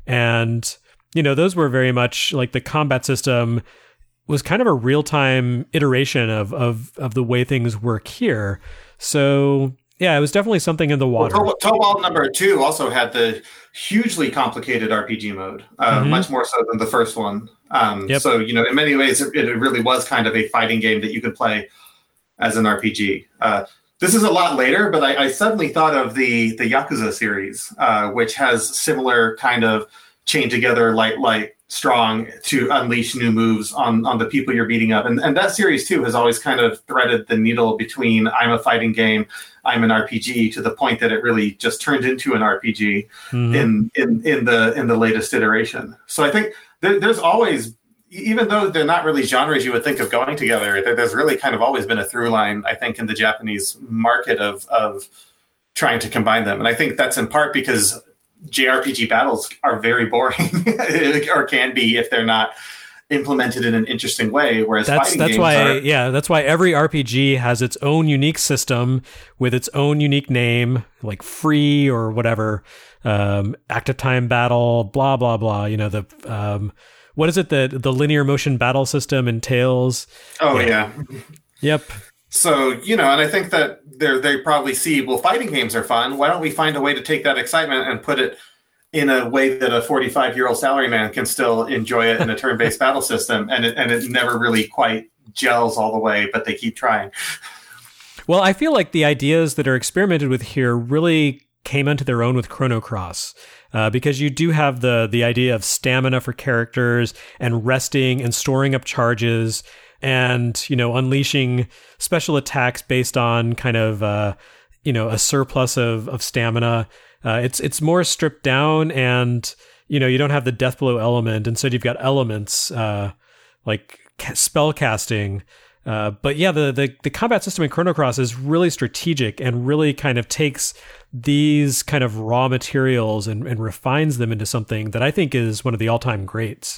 and you know those were very much like the combat system was kind of a real-time iteration of, of, of the way things work here. So Yeah, it was definitely something in the water. Well, Tobal number two also had the hugely complicated R P G mode, uh, mm-hmm. much more so than the first one. Um, yep. So, you know, in many ways, it, it really was kind of a fighting game that you could play as an R P G. Uh, this is a lot later, but I, I suddenly thought of the the Yakuza series, uh, which has similar kind of chain together, light, light, strong to unleash new moves on, on the people you're beating up. And, and that series, too, has always kind of threaded the needle between I'm a fighting game, I'm an R P G, to the point that it really just turned into an R P G mm-hmm. in, in, in the in the latest iteration. So I think there, there's always, even though they're not really genres you would think of going together, there, there's really kind of always been a through line, I think, in the Japanese market of of trying to combine them. And I think that's in part because J R P G battles are very boring, or can be if they're not implemented in an interesting way. Whereas that's fighting that's games why are, yeah that's why every R P G has its own unique system with its own unique name, like free or whatever, um, active time battle, blah blah blah. You know the um, what is it the the linear motion battle system entails? Oh yeah, yeah. Yep. So, you know, and I think that they they probably see, well, fighting games are fun. Why don't we find a way to take that excitement and put it in a way that a forty-five-year-old salaryman can still enjoy it in a turn-based battle system? And it, and it never really quite gels all the way, but they keep trying. Well, I feel like the ideas that are experimented with here really came into their own with Chrono Cross. Uh, because you do have the the idea of stamina for characters and resting and storing up charges, and, you know, unleashing special attacks based on kind of, uh, you know, a surplus of, of stamina. Uh, it's it's more stripped down, and, you know, you don't have the death blow element. Instead, you've got elements uh, like ca- spell casting. Uh, but yeah, the, the the combat system in Chrono Cross is really strategic and really kind of takes these kind of raw materials and, and refines them into something that I think is one of the all-time greats.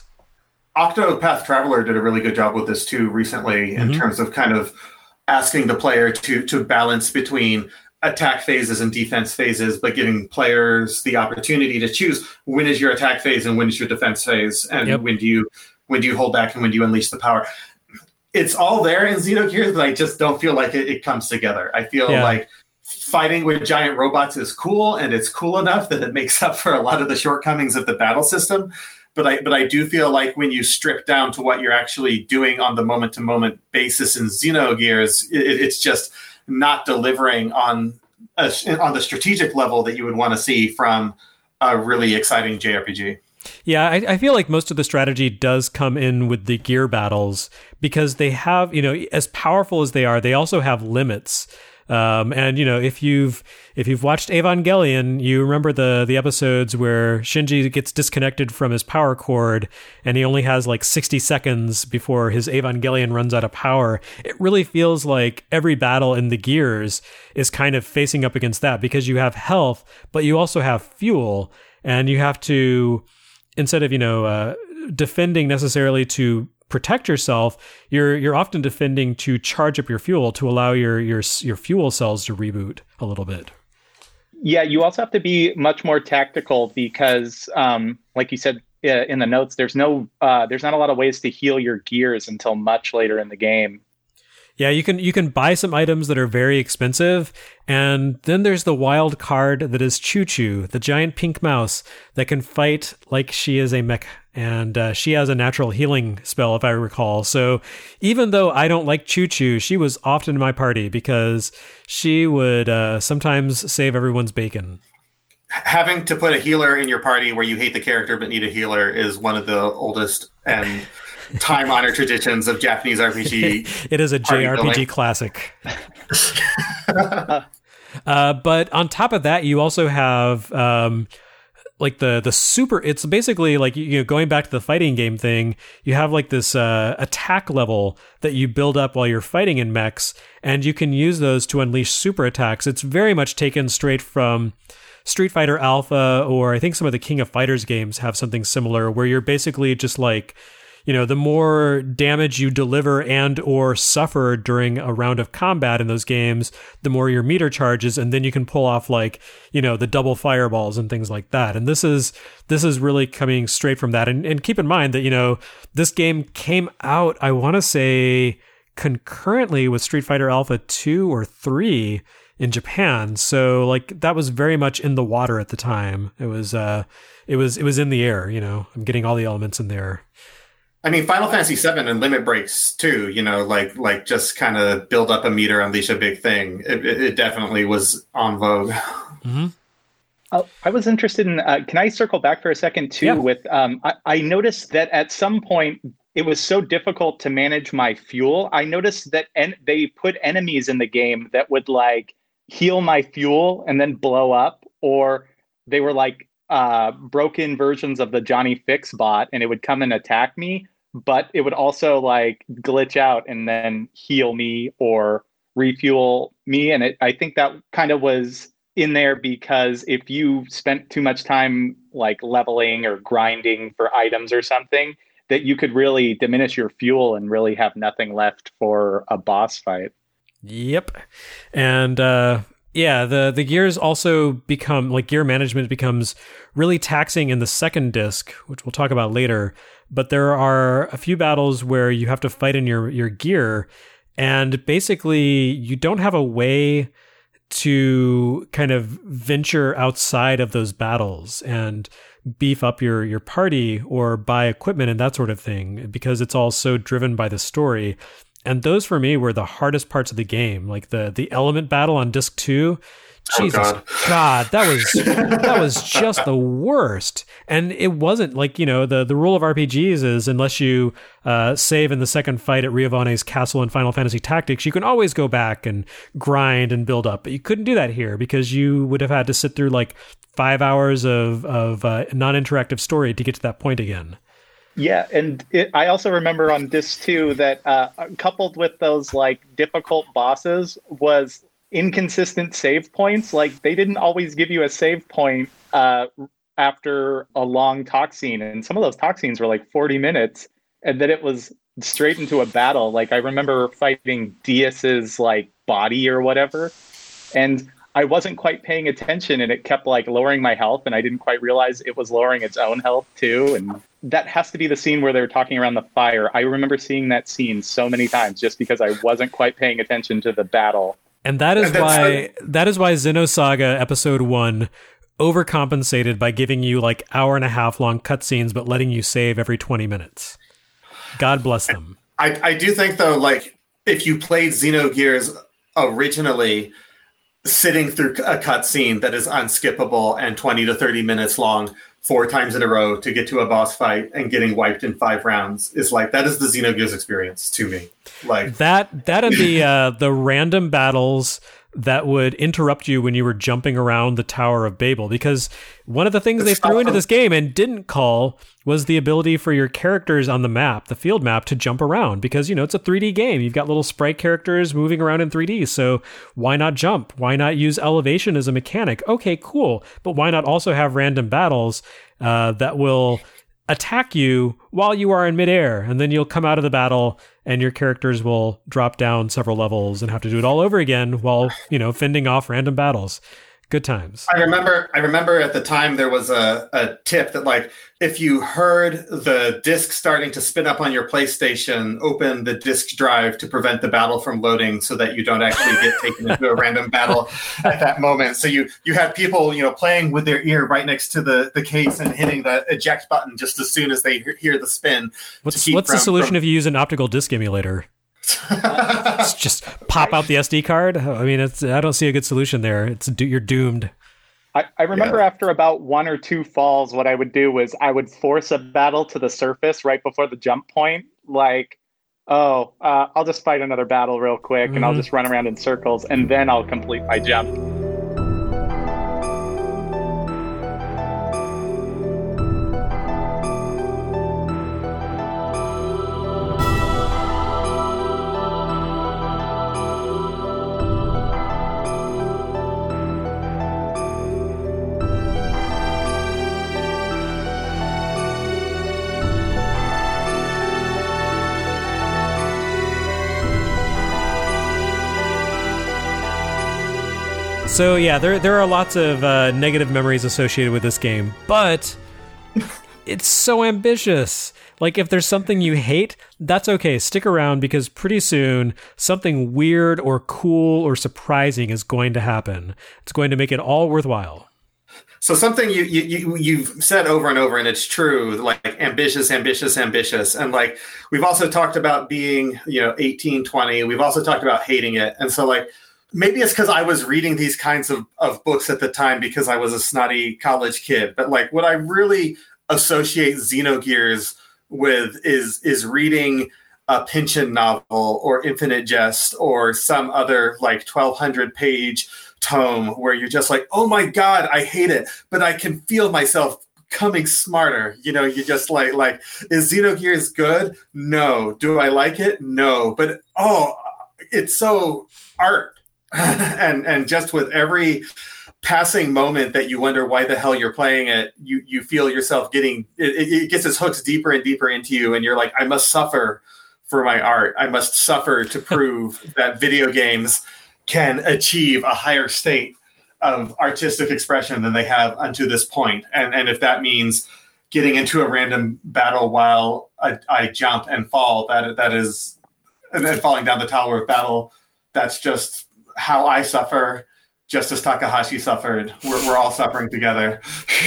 Octopath Traveler did a really good job with this too recently, in mm-hmm. terms of kind of asking the player to to balance between attack phases and defense phases, but giving players the opportunity to choose when is your attack phase and when is your defense phase, and yep. when do you when do you hold back and when do you unleash the power. It's all there in Xenogears, but I just don't feel like it, it comes together. I feel yeah. like fighting with giant robots is cool, and it's cool enough that it makes up for a lot of the shortcomings of the battle system. But I but I do feel like when you strip down to what you're actually doing on the moment-to-moment basis in Xenogears, it, it's just not delivering on a, on the strategic level that you would want to see from a really exciting J R P G. Yeah, I, I feel like most of the strategy does come in with the gear battles, because they have, you know, as powerful as they are, they also have limits. Um, and, you know, if you've if you've watched Evangelion, you remember the the episodes where Shinji gets disconnected from his power cord and he only has like sixty seconds before his Evangelion runs out of power. It really feels like every battle in the Gears is kind of facing up against that, because you have health, but you also have fuel, and you have to, instead of, you know, uh, defending necessarily to protect yourself, you're you're often defending to charge up your fuel, to allow your your your fuel cells to reboot a little bit. Yeah, you also have to be much more tactical, because, um, like you said uh, in the notes, there's no uh, there's not a lot of ways to heal your gears until much later in the game. Yeah, you can you can buy some items that are very expensive, and then there's the wild card that is Choo Choo, the giant pink mouse that can fight like she is a mech, and uh, she has a natural healing spell, if I recall. So even though I don't like Choo Choo, she was often in my party because she would uh, sometimes save everyone's bacon. Having to put a healer in your party where you hate the character but need a healer is one of the oldest and time-honored traditions of Japanese R P G. It is a J R P G building. Classic. uh, but on top of that, you also have um, like the the super. It's basically like, you know, going back to the fighting game thing. You have like this uh, attack level that you build up while you're fighting in mechs, and you can use those to unleash super attacks. It's very much taken straight from Street Fighter Alpha, or I think some of the King of Fighters games have something similar, where you're basically just like, you know, the more damage you deliver and or suffer during a round of combat in those games, the more your meter charges, and then you can pull off, like, you know, the double fireballs and things like that. And this is this is really coming straight from that. And, and keep in mind that, you know, this game came out, I want to say, concurrently with Street Fighter Alpha two or three. in Japan. So like that was very much in the water at the time. It was uh it was it was in the air, you know. I'm getting all the elements in there. I mean, Final Fantasy seven and limit breaks too, you know, like like just kind of build up a meter, unleash a big thing. It, it, it definitely was on vogue. Mm-hmm. Oh, I was interested in, uh, can I circle back for a second too? Yeah. With um, I, I noticed that at some point it was so difficult to manage my fuel. I noticed that en- they put enemies in the game that would like heal my fuel and then blow up, or they were like uh, broken versions of the Johnny Fix bot and it would come and attack me, but it would also like glitch out and then heal me or refuel me. And it, I think that kind of was in there because if you spent too much time like leveling or grinding for items or something, that you could really diminish your fuel and really have nothing left for a boss fight. Yep. And uh, yeah, the, the gears also become, like gear management becomes really taxing in the second disc, which we'll talk about later. But there are a few battles where you have to fight in your, your gear, and basically you don't have a way to kind of venture outside of those battles and beef up your, your party or buy equipment and that sort of thing, because it's all so driven by the story. And those for me were the hardest parts of the game, like the, the element battle on disc two. Jesus oh God. God, that was that was just the worst. And it wasn't like, you know, the, the rule of R P Gs is unless you uh, save in the second fight at Riovane's castle in Final Fantasy Tactics, you can always go back and grind and build up. But you couldn't do that here because you would have had to sit through like five hours of, of uh, non-interactive story to get to that point again. Yeah, and it, I also remember on disc two that uh, coupled with those like difficult bosses was inconsistent save points. Like they didn't always give you a save point uh, after a long talk scene, and some of those talk scenes were like forty minutes, and then it was straight into a battle. Like I remember fighting Dias's like body or whatever, and I wasn't quite paying attention, and it kept like lowering my health, and I didn't quite realize it was lowering its own health too. And that has to be the scene where they're talking around the fire. I remember seeing that scene so many times just because I wasn't quite paying attention to the battle. And that is why that is why Xenosaga Episode One overcompensated by giving you like hour and a half long cutscenes, but letting you save every twenty minutes. God bless them. I, I do think though, like if you played Xenogears originally, sitting through a cutscene that is unskippable and twenty to thirty minutes long four times in a row to get to a boss fight and getting wiped in five rounds is like, that is the Xenogears experience to me. Like that, that and the, uh, the random battles that would interrupt you when you were jumping around the Tower of Babel, because one of the things they threw into this game and didn't call was the ability for your characters on the map, the field map, to jump around, because, you know, it's a three D game. You've got little sprite characters moving around in three D. So why not jump? Why not use elevation as a mechanic? Okay, cool. But why not also have random battles uh, that will attack you while you are in midair, and then you'll come out of the battle and your characters will drop down several levels and have to do it all over again while, you know, fending off random battles. Good times. I remember I remember at the time there was a, a tip that like if you heard the disc starting to spin up on your PlayStation, open the disc drive to prevent the battle from loading so that you don't actually get taken into a random battle at that moment. So you you had people, you know, playing with their ear right next to the, the case and hitting the eject button just as soon as they hear the spin. What's what's from, the solution from... if you use an optical disc emulator? Just pop out the S D card. I mean, it's I don't see a good solution there. It's you're doomed. I, I remember yeah. after about one or two falls, what I would do was I would force a battle to the surface right before the jump point. Like, oh, uh, I'll just fight another battle real quick, mm-hmm. and I'll just run around in circles, and then I'll complete my jump. So yeah, there there are lots of uh, negative memories associated with this game, but it's so ambitious. Like, if there's something you hate, that's okay. Stick around, because pretty soon something weird or cool or surprising is going to happen. It's going to make it all worthwhile. So something you, you, you, you've said over and over, and it's true, like ambitious, ambitious, ambitious. And like, we've also talked about being, you know, eighteen, twenty. We've also talked about hating it. And so like, maybe it's because I was reading these kinds of, of books at the time because I was a snotty college kid. But like, what I really associate Xenogears with is, is reading a Pynchon novel or Infinite Jest or some other like twelve hundred page tome where you're just like, oh my God, I hate it, but I can feel myself coming smarter. You know, you just like, like, is Xenogears good? No. Do I like it? No. But, oh, it's so art. and and just with every passing moment that you wonder why the hell you're playing it, you, you feel yourself getting, it, it gets its hooks deeper and deeper into you. And you're like, I must suffer for my art. I must suffer to prove that video games can achieve a higher state of artistic expression than they have unto this point. And and if that means getting into a random battle while I, I jump and fall, that that is, and then falling down the tower of battle, that's just how I suffer, just as Takahashi suffered. We're, we're all suffering together.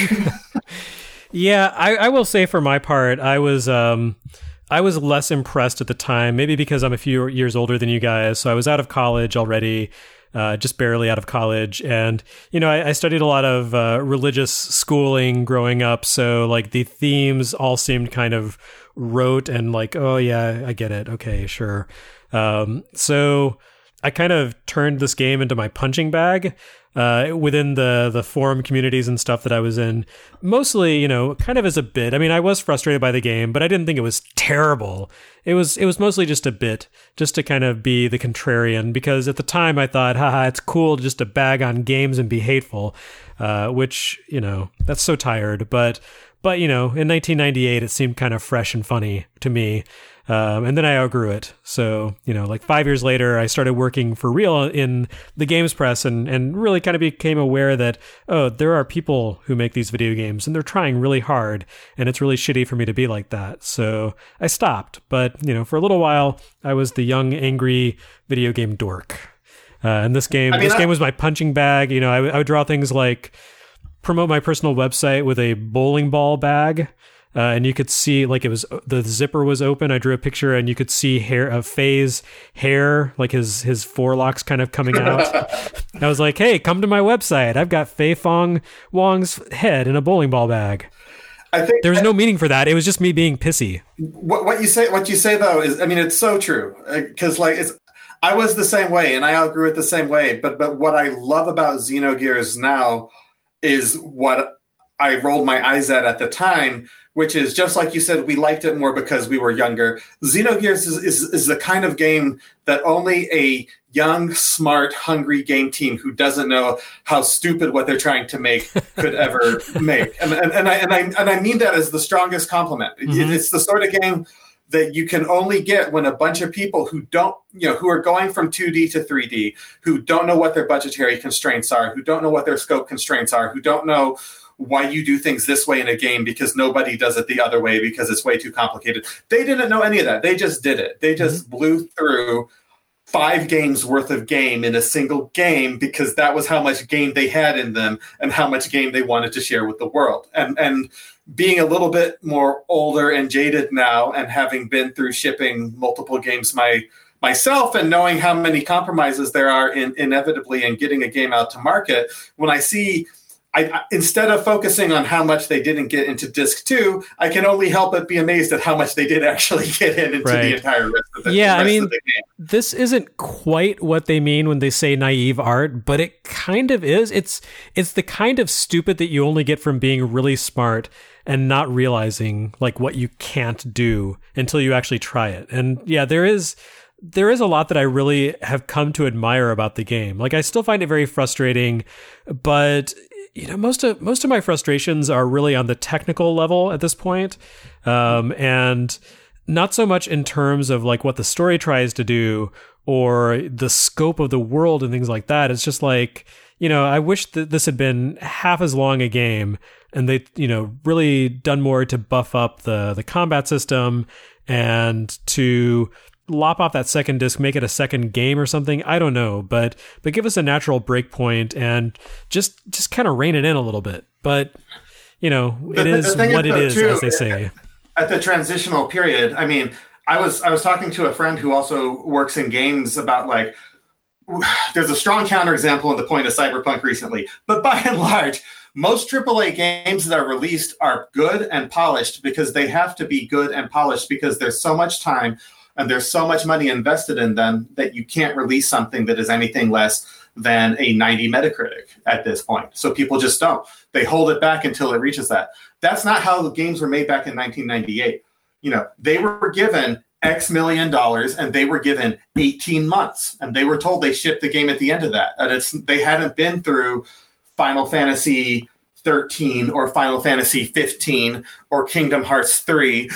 Yeah, I, I will say for my part, I was... Um... I was less impressed at the time, maybe because I'm a few years older than you guys. So I was out of college already, uh, just barely out of college. And, you know, I, I studied a lot of uh, religious schooling growing up. So like the themes all seemed kind of rote and like, oh yeah, I get it. Okay, sure. Um, so I kind of turned this game into my punching bag. Uh, within the the forum communities and stuff that I was in, mostly, you know, kind of as a bit. I mean, I was frustrated by the game, but I didn't think it was terrible. It was it was mostly just a bit, just to kind of be the contrarian, because at the time I thought, haha, it's cool just to bag on games and be hateful, uh, which, you know, that's so tired. But, but you know, in nineteen ninety-eight, it seemed kind of fresh and funny to me. Um, and then I outgrew it. So, you know, like five years later, I started working for real in the games press and, and really kind of became aware that, oh, there are people who make these video games and they're trying really hard. And it's really shitty for me to be like that. So I stopped. But, you know, for a little while, I was the young, angry video game dork. Uh, and this game, I mean, this I- game was my punching bag. You know, I, w- I would draw things like promote my personal website with a bowling ball bag. Uh, and you could see, like, it was, the zipper was open. I drew a picture and you could see hair of Faye's hair, like his, his forelocks kind of coming out. I was like, hey, come to my website. I've got Faye Fong Wong's head in a bowling ball bag. I think there was no meaning for that. It was just me being pissy. What, what you say, what you say though, is, I mean, it's so true. Because like, it's, I was the same way and I outgrew it the same way. But, but what I love about Xenogears now is what I rolled my eyes at at the time, which is just like you said, we liked it more because we were younger. Xenogears is, is, is the kind of game that only a young, smart, hungry game team who doesn't know how stupid what they're trying to make could ever make. And, and, and, I, and, I, and I mean that as the strongest compliment. Mm-hmm. It's the sort of game that you can only get when a bunch of people who don't, you know, who are going from two D to three D, who don't know what their budgetary constraints are, who don't know what their scope constraints are, who don't know why you do things this way in a game because nobody does it the other way because it's way too complicated. They didn't know any of that. They just did it. They just mm-hmm. blew through five games worth of game in a single game because that was how much game they had in them and how much game they wanted to share with the world. And and being a little bit more older and jaded now and having been through shipping multiple games my myself and knowing how many compromises there are in inevitably in getting a game out to market, when I see I, instead of focusing on how much they didn't get into disc two, I can only help but be amazed at how much they did actually get in into right. the entire rest of the, yeah, the rest I mean, of the game. This isn't quite what they mean when they say naive art, but it kind of is. It's it's the kind of stupid that you only get from being really smart and not realizing like what you can't do until you actually try it. And yeah, there is there is a lot that I really have come to admire about the game. Like I still find it very frustrating, but you know, most of most of my frustrations are really on the technical level at this point, um, and not so much in terms of like what the story tries to do or the scope of the world and things like that. It's just like, you know, I wish that this had been half as long a game and they, you know, really done more to buff up the, the combat system and to lop off that second disc, make it a second game or something. I don't know, but but give us a natural break point and just just kind of rein it in a little bit. But, you know, it the, is the what it is, too, as they say. At the transitional period, I mean, I was I was talking to a friend who also works in games about like, there's a strong counterexample in the point of Cyberpunk recently, but by and large, most triple A games that are released are good and polished because they have to be good and polished because there's so much time and there's so much money invested in them that you can't release something that is anything less than a ninety Metacritic at this point. So people just don't. They hold it back until it reaches that. That's not how the games were made back in nineteen ninety-eight. You know, they were given X million dollars and they were given eighteen months and they were told they shipped the game at the end of that. And it's they hadn't been through Final Fantasy thirteen or Final Fantasy fifteen or Kingdom Hearts three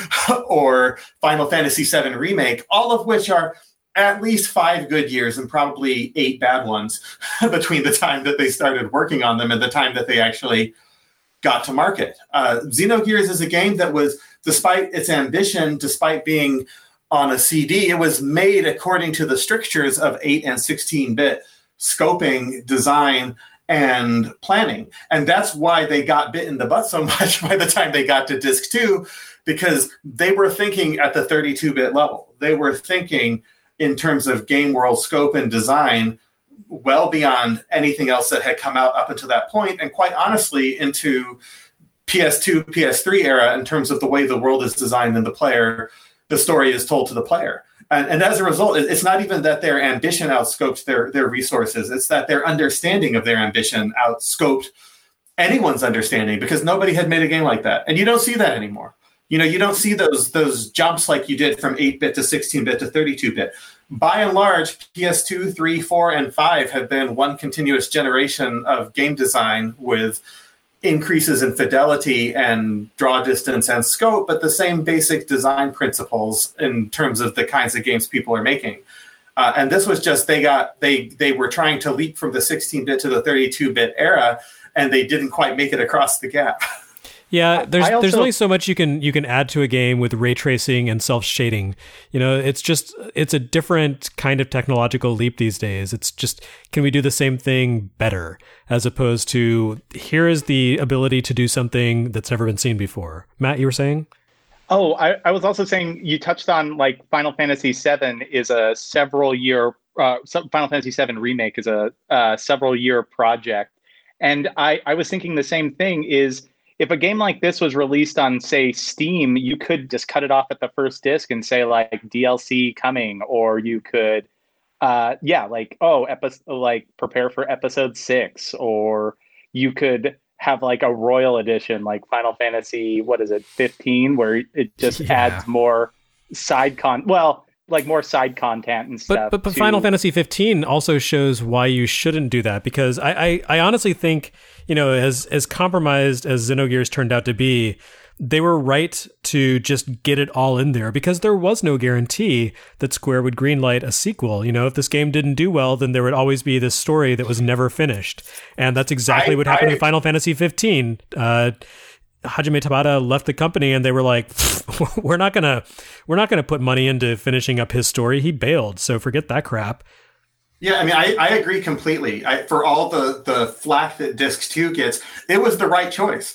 or Final Fantasy seven Remake, all of which are at least five good years and probably eight bad ones between the time that they started working on them and the time that they actually got to market. Uh, Xenogears is a game that was, despite its ambition, despite being on a C D, it was made according to the strictures of eight and sixteen-bit scoping, design, and planning. And that's why they got bit in the butt so much by the time they got to disc two, because they were thinking at the thirty-two-bit level. They were thinking in terms of game world scope and design well beyond anything else that had come out up until that point, and quite honestly into P S two, P S three era in terms of the way the world is designed and the player, the story is told to the player. And, and as a result, it's not even that their ambition outscoped their, their resources. It's that their understanding of their ambition outscoped anyone's understanding because nobody had made a game like that. And you don't see that anymore. You know, you don't see those those jumps like you did from eight-bit to sixteen-bit to thirty-two-bit. By and large, P S two, three, four, and five have been one continuous generation of game design with increases in fidelity and draw distance and scope, but the same basic design principles in terms of the kinds of games people are making. Uh, and this was just, they got they they were trying to leap from the sixteen-bit to the thirty-two-bit era, and they didn't quite make it across the gap. Yeah, there's also, there's only so much you can you can add to a game with ray tracing and self shading. You know, it's just it's a different kind of technological leap these days. It's just, can we do the same thing better, as opposed to here is the ability to do something that's never been seen before. Matt, you were saying? Oh, I, I was also saying, you touched on like Final Fantasy seven is a several year uh, Final Fantasy seven Remake is a uh, several year project, and I I was thinking the same thing is. If a game like this was released on, say, Steam, you could just cut it off at the first disc and say, like, D L C coming, or you could, uh, yeah, like, oh, epi- like, prepare for episode six, or you could have, like, a Royal Edition, like Final Fantasy, what is it, fifteen, where it just yeah. adds more side con, well, like more side content and stuff. But but, but to... Final Fantasy fifteen also shows why you shouldn't do that, because I, I, I honestly think, you know, as as compromised as Xenogears turned out to be, they were right to just get it all in there, because there was no guarantee that Square would greenlight a sequel. You know, if this game didn't do well, then there would always be this story that was never finished. And that's exactly I, what happened I, in Final Fantasy fifteen. Uh, Hajime Tabata left the company and they were like, we're not going to we're not going to put money into finishing up his story. He bailed. So forget that crap. Yeah, I mean, I, I agree completely. I, for all the, the flack that Disc two gets, it was the right choice.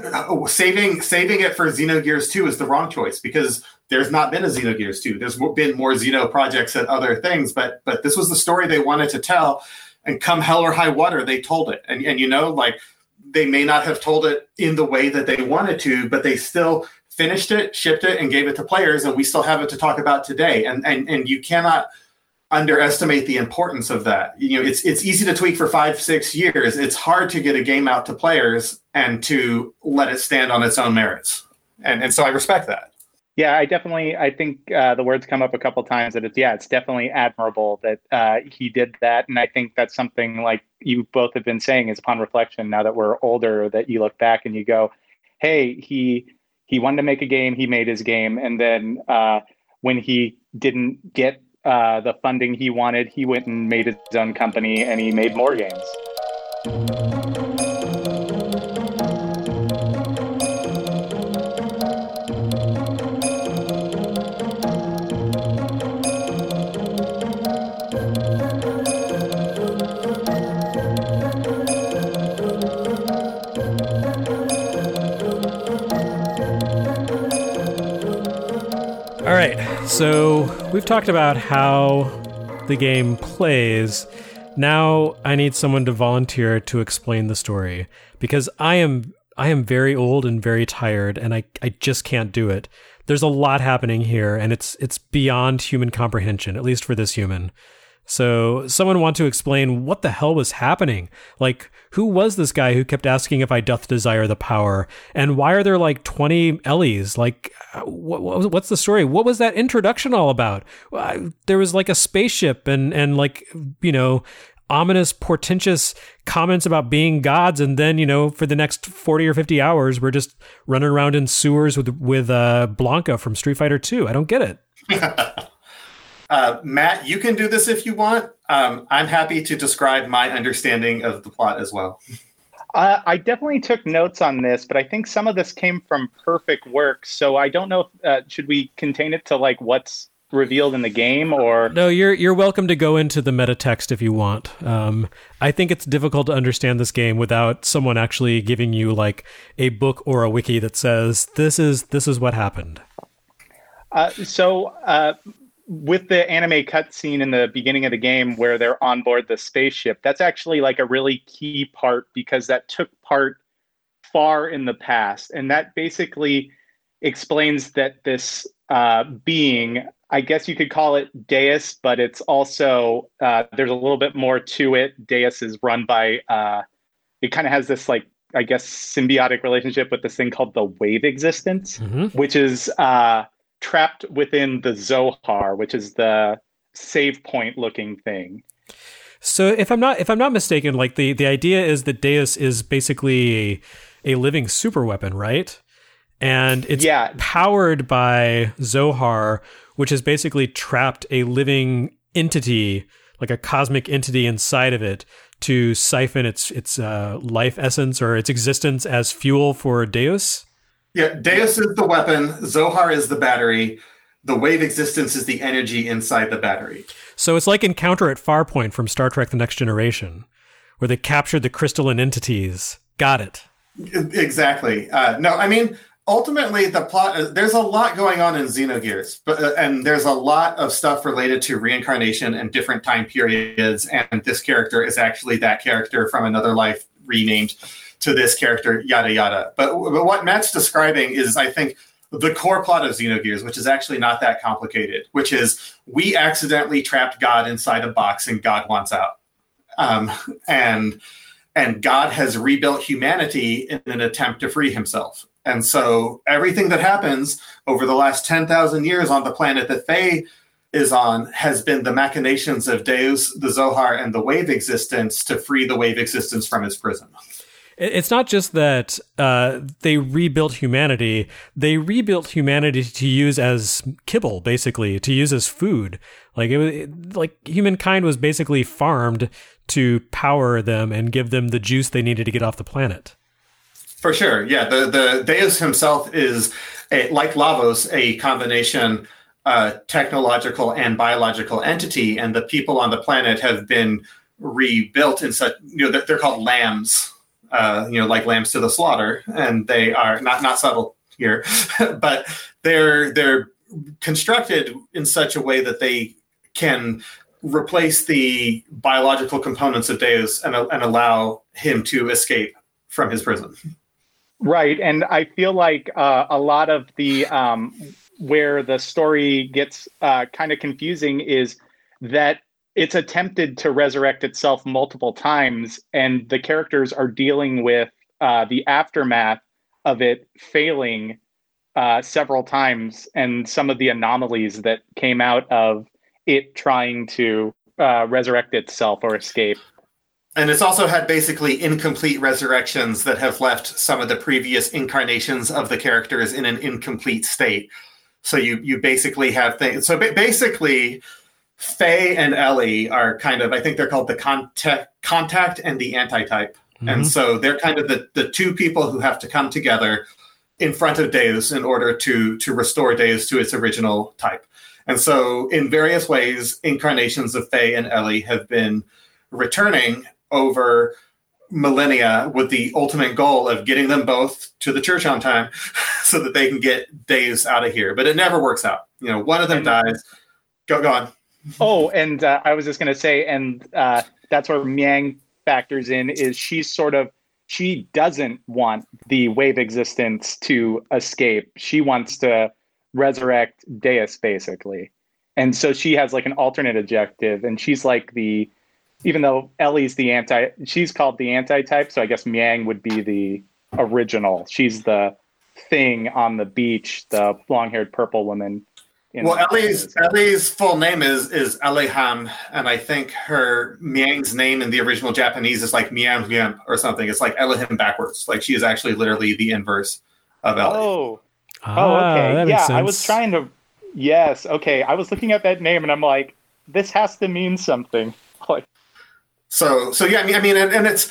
saving saving it for Xenogears two is the wrong choice, because there's not been a Xenogears two. There's been more Xeno projects and other things, but but this was the story they wanted to tell. And come hell or high water, they told it. And, and you know, like, they may not have told it in the way that they wanted to, but they still finished it, shipped it, and gave it to players, and we still have it to talk about today. And and and you cannot underestimate the importance of that. You know, it's it's easy to tweak for five, six years. It's hard to get a game out to players and to let it stand on its own merits. And and so I respect that. Yeah, I definitely, I think uh, the words come up a couple times that it's, yeah, it's definitely admirable that uh, he did that. And I think that's something, like you both have been saying, is upon reflection, now that we're older, that you look back and you go, hey, he he wanted to make a game, he made his game. And then uh, when he didn't get uh, the funding he wanted, he went and made his own company and he made more games. All right, so we've talked about how the game plays. Now I need someone to volunteer to explain the story, because I am I am very old and very tired, and I, I just can't do it. There's a lot happening here, and it's it's beyond human comprehension, at least for this human. So someone want to explain what the hell was happening? Like, who was this guy who kept asking if I doth desire the power? And why are there like twenty Ellies? Like, what, what, what's the story? What was that introduction all about? Uh, there was like a spaceship and, and like, you know, ominous, portentous comments about being gods. And then, you know, for the next forty or fifty hours, we're just running around in sewers with, with uh, Blanca from Street Fighter two. I don't get it. Uh, Matt, you can do this if you want. Um, I'm happy to describe my understanding of the plot as well. Uh, I definitely took notes on this, but I think some of this came from Perfect Work. So I don't know if, uh, should we contain it to like what's revealed in the game, or no? You're you're welcome to go into the meta text if you want. Um, I think it's difficult to understand this game without someone actually giving you like a book or a wiki that says this is this is what happened. Uh, so. Uh, With the anime cutscene in the beginning of the game where they're on board the spaceship, that's actually like a really key part, because that took part far in the past. And that basically explains that this uh, being, I guess you could call it Deus, but it's also, uh, there's a little bit more to it. Deus is run by, uh, it kind of has this like, I guess, symbiotic relationship with this thing called the wave existence, mm-hmm. which is... Uh, trapped within the Zohar, which is the save point looking thing. So if I'm not if I'm not mistaken, like the, the idea is that Deus is basically a, a living super weapon, right? And it's yeah. powered by Zohar, which has basically trapped a living entity, like a cosmic entity inside of it, to siphon its its uh, life essence or its existence as fuel for Deus. Yeah, Deus is the weapon, Zohar is the battery, the wave existence is the energy inside the battery. So it's like Encounter at Farpoint from Star Trek The Next Generation, where they captured the crystalline entities. Got it. Exactly. Uh, no, I mean, ultimately, the plot, uh, there's a lot going on in Xenogears, but, uh, and there's a lot of stuff related to reincarnation and different time periods, and this character is actually that character from another life renamed to this character, yada, yada. But, but what Matt's describing is, I think, the core plot of Xenogears, which is actually not that complicated, which is we accidentally trapped God inside a box and God wants out. Um, and and God has rebuilt humanity in an attempt to free himself. And so everything that happens over the last ten thousand years on the planet that Faye is on has been the machinations of Deus, the Zohar, and the wave existence to free the wave existence from his prison. It's not just that uh, they rebuilt humanity. They rebuilt humanity to use as kibble, basically, to use as food. Like it was, it, like humankind was basically farmed to power them and give them the juice they needed to get off the planet. For sure, yeah. The the Deus himself is, a, like Lavos, a combination uh, technological and biological entity, and the people on the planet have been rebuilt in such, you know, they're, they're called lambs. Uh, you know, like lambs to the slaughter, and they are not not subtle here, but they're they're constructed in such a way that they can replace the biological components of Deus and, and allow him to escape from his prison. Right, and I feel like uh, a lot of the um, where the story gets uh, kind of confusing is that it's attempted to resurrect itself multiple times, and the characters are dealing with uh, the aftermath of it failing uh, several times, and some of the anomalies that came out of it trying to uh, resurrect itself or escape. And it's also had basically incomplete resurrections that have left some of the previous incarnations of the characters in an incomplete state. So you you basically have things. So ba- basically. Faye and Ellie are kind of, I think they're called the contact, contact and the anti-type. Mm-hmm. And so they're kind of the, the two people who have to come together in front of Deus in order to, to restore Deus to its original type. And so in various ways, incarnations of Faye and Ellie have been returning over millennia with the ultimate goal of getting them both to the church on time so that they can get Deus out of here. But it never works out. You know, one of them and, dies. Go, go on. Oh, and uh, I was just going to say, and uh, that's where Miang factors in, is she's sort of, she doesn't want the wave existence to escape. She wants to resurrect Deus, basically. And so she has like an alternate objective, and she's like the, even though Ellie's the anti, she's called the anti-type, so I guess Miang would be the original. She's the thing on the beach, the long-haired purple woman. Well, Ellie's Ellie's full name is is Eliham, and I think her Miang's name in the original Japanese is like Miam Miam or something. It's like Elihim backwards. Like she is actually literally the inverse of Ellie. Oh, ah, oh, okay. Yeah, sense. I was trying to. Yes, okay. I was looking at that name, and I'm like, this has to mean something. Like, so, so yeah. I mean, I mean, and, and it's.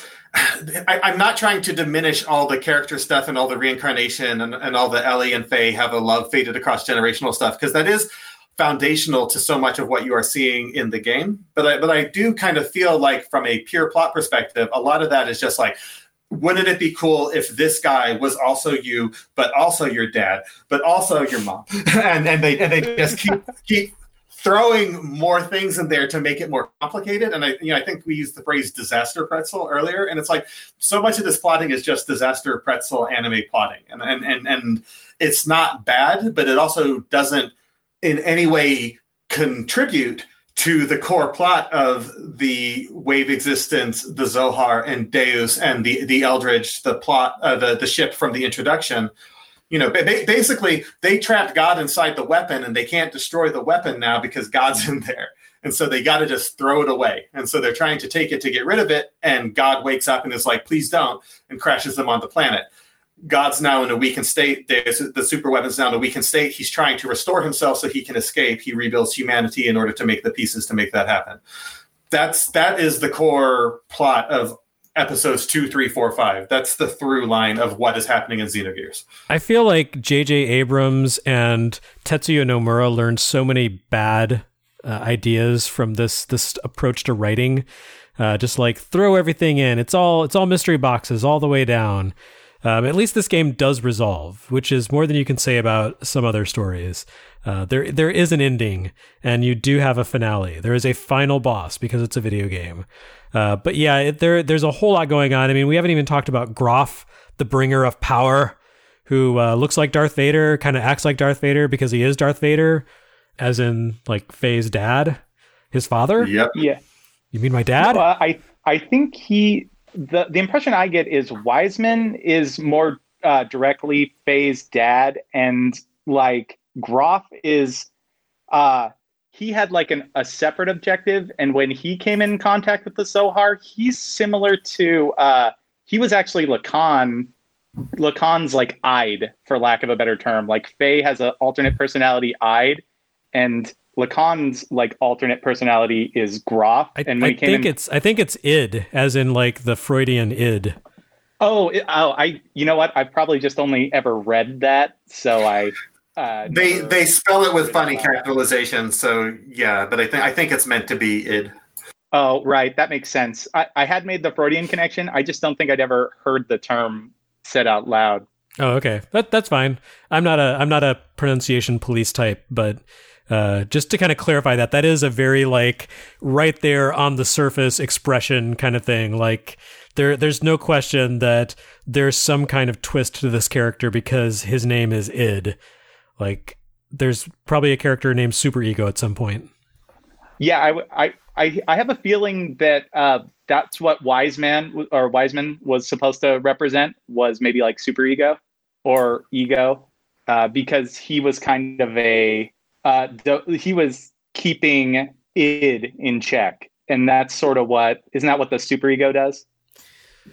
I, I'm not trying to diminish all the character stuff and all the reincarnation and, and all the Ellie and Faye have a love faded across generational stuff, because that is foundational to so much of what you are seeing in the game. But I, but I do kind of feel like from a pure plot perspective, a lot of that is just like, wouldn't it be cool if this guy was also you, but also your dad, but also your mom? and and they and they just keep keep throwing more things in there to make it more complicated. And I, you know, I think we used the phrase disaster pretzel earlier. And it's like, so much of this plotting is just disaster pretzel anime plotting. And, and, and, and it's not bad, but it also doesn't in any way contribute to the core plot of the wave existence, the Zohar and Deus and the, the Eldridge, the plot, uh, the, the ship from the introduction. You know, basically, they trapped God inside the weapon, and they can't destroy the weapon now because God's in there. And so they got to just throw it away. And so they're trying to take it to get rid of it, and God wakes up and is like, please don't, and crashes them on the planet. God's now in a weakened state. There's, the super weapon's now in a weakened state. He's trying to restore himself so he can escape. He rebuilds humanity in order to make the pieces to make that happen. That's, that is the core plot of episodes two, three, four, five. That's the through line of what is happening in Xenogears. I feel like J J Abrams and Tetsuya Nomura learned so many bad uh, ideas from this this approach to writing. Uh, just like throw everything in. It's all it's all mystery boxes all the way down. Um, at least this game does resolve, which is more than you can say about some other stories. Uh, there there is an ending, and you do have a finale. There is a final boss because it's a video game. Uh, but yeah, it, there there's a whole lot going on. I mean, we haven't even talked about Groff, the bringer of power, who uh, looks like Darth Vader, kind of acts like Darth Vader because he is Darth Vader, as in like Faye's dad, his father. Yep. Yeah. You mean my dad? No, uh, I I think he the the impression I get is Wiseman is more uh, directly Faye's dad, and like Groff is. Uh, He had like an, a separate objective, and when he came in contact with the Zohar, he's similar to, uh, he was actually Lacan, Lacan's like Ide, for lack of a better term. Like Faye has an alternate personality, Ide, and Lacan's like alternate personality is Groff. I, and when I he came think in, it's I think it's id, as in like the Freudian id. Oh, it, oh, I, you know what? I've probably just only ever read that, so I. Uh, they never, they spell it with funny capitalization, so yeah. But I think I think it's meant to be id. Oh, right, that makes sense. I, I had made the Freudian connection. I just don't think I'd ever heard the term said out loud. Oh, okay, that that's fine. I'm not a I'm not a pronunciation police type, but uh, just to kind of clarify that, that is a very like right there on the surface expression kind of thing. Like there there's no question that there's some kind of twist to this character because his name is id. Like, there's probably a character named Super Ego at some point. Yeah, I, I, I, I have a feeling that uh, that's what Wiseman or Wiseman was supposed to represent, was maybe like Super Ego or Ego, uh, because he was kind of a uh, he was keeping id in check, and that's sort of what isn't that what the Super Ego does?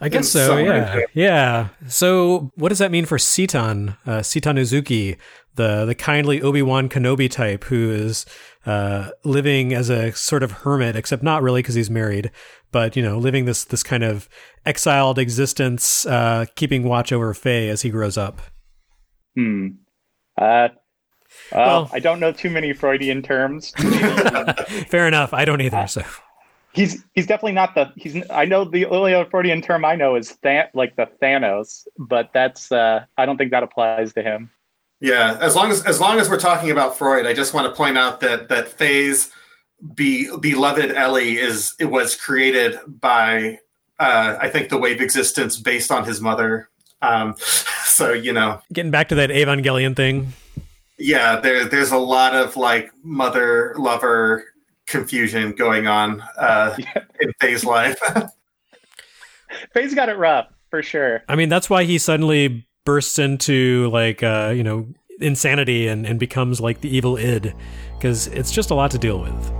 I guess so, yeah. Yeah. So what does that mean for Citan, uh, Citan Uzuki, the, the kindly Obi-Wan Kenobi type who is uh, living as a sort of hermit, except not really because he's married, but, you know, living this this kind of exiled existence, uh, keeping watch over Faye as he grows up? Hmm. Uh, well, Well- I don't know too many Freudian terms. Fair enough. I don't either, so... He's he's definitely not the he's. I know the only Freudian term I know is Than, like the Thanos, but that's uh, I don't think that applies to him. Yeah, as long as as long as we're talking about Freud, I just want to point out that that Faye's be, beloved Ellie is it was created by uh, I think the wave existence based on his mother. Um, so you know, Getting back to that Evangelion thing. yeah, there there's a lot of like mother lover confusion going on uh, Yeah. in Faye's life. Faye's got it rough for sure. I mean, that's why he suddenly bursts into like, uh, you know, insanity and, and becomes like the evil id, because it's just a lot to deal with.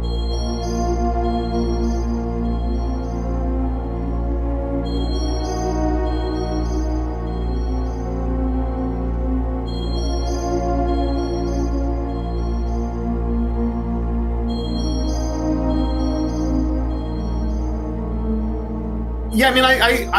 Yeah, I mean, I, I,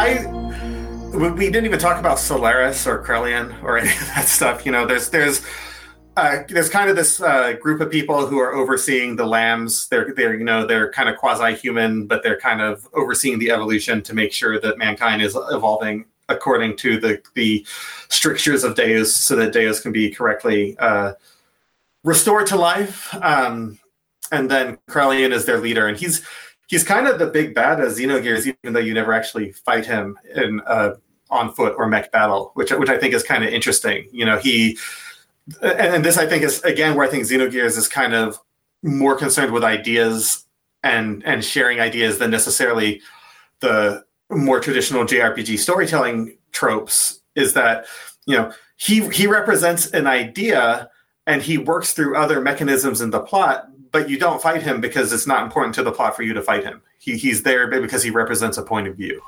I, we we didn't even talk about Solaris or Krellian or any of that stuff. You know, there's, there's, uh, there's kind of this uh, group of people who are overseeing the lambs. They're, they're, you know, they're kind of quasi-human, but they're kind of overseeing the evolution to make sure that mankind is evolving according to the the strictures of Deus, so that Deus can be correctly uh, restored to life. Um, and then Krellian is their leader, and he's. He's kind of the big bad of Xenogears, even though you never actually fight him in uh, on foot or mech battle, which which I think is kind of interesting. You know, he and, and this I think is again where I think Xenogears is kind of more concerned with ideas and and sharing ideas than necessarily the more traditional J R P G storytelling tropes. Is that, you know, he he represents an idea and he works through other mechanisms in the plot. But you don't fight him because it's not important to the plot for you to fight him. He he's there because he represents a point of view.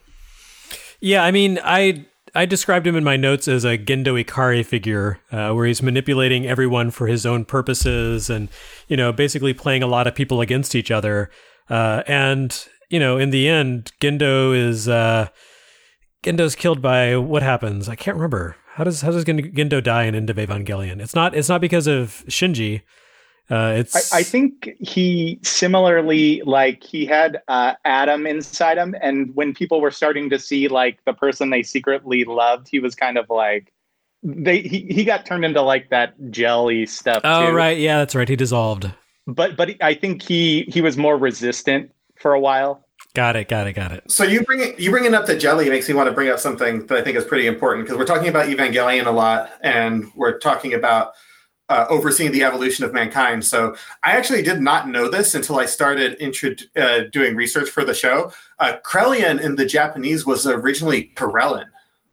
Yeah, I mean, I I described him in my notes as a Gendo Ikari figure, uh, where he's manipulating everyone for his own purposes and, you know, basically playing a lot of people against each other. Uh, and, you know, in the end, Gendo is uh, Gendo's killed by what happens? I can't remember. How does how does Gendo die in End of Evangelion? It's not it's not because of Shinji. Uh, it's. I, I think he similarly, like he had uh, Adam inside him, and when people were starting to see like the person they secretly loved, he was kind of like they he, he got turned into like that jelly stuff. Oh too. right, yeah, that's right. He dissolved. But but I think he he was more resistant for a while. Got it. Got it. Got it. So you bring you bringing up the jelly makes me want to bring up something that I think is pretty important, because we're talking about Evangelion a lot, and we're talking about. Uh, overseeing the evolution of mankind. So I actually did not know this until I started intro- uh, doing research for the show. Uh, Krellian in the Japanese was originally Corellin,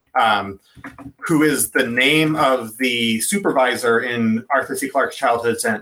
um, who is the name of the supervisor in Arthur C. Clarke's Childhood's End.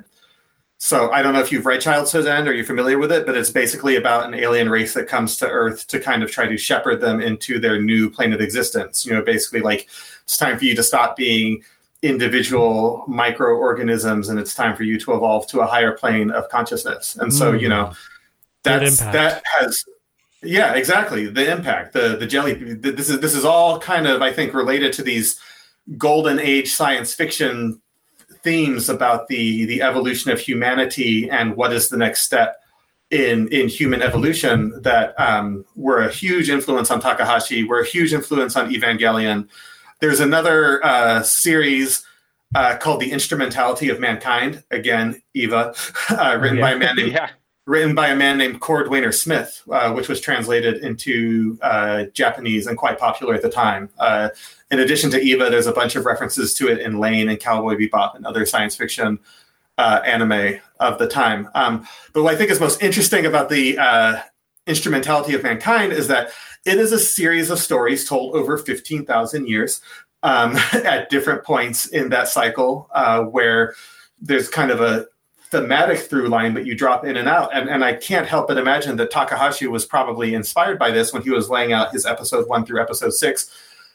So I don't know if you've read Childhood's End or you're familiar with it, but it's basically about an alien race that comes to Earth to kind of try to shepherd them into their new plane of existence. You know, basically like it's time for you to stop being individual microorganisms and it's time for you to evolve to a higher plane of consciousness. And so, you know, that's that has yeah, exactly. The impact, the the jelly this is this is all kind of, I think, related to these golden age science fiction themes about the the evolution of humanity and what is the next step in in human evolution that um, were a huge influence on Takahashi, were a huge influence on Evangelion. There's another uh, series uh, called The Instrumentality of Mankind. Again, Eva, uh, written yeah. by a man named yeah. written by a man named Cordwainer Smith, uh, which was translated into uh, Japanese and quite popular at the time. Uh, in addition to Eva, there's a bunch of references to it in Lane and Cowboy Bebop and other science fiction uh, anime of the time. Um, but what I think is most interesting about the uh, Instrumentality of Mankind is that it is a series of stories told over fifteen thousand years um, at different points in that cycle uh, where there's kind of a thematic through line, but you drop in and out. And, and I can't help but imagine that Takahashi was probably inspired by this when he was laying out his episode one through episode six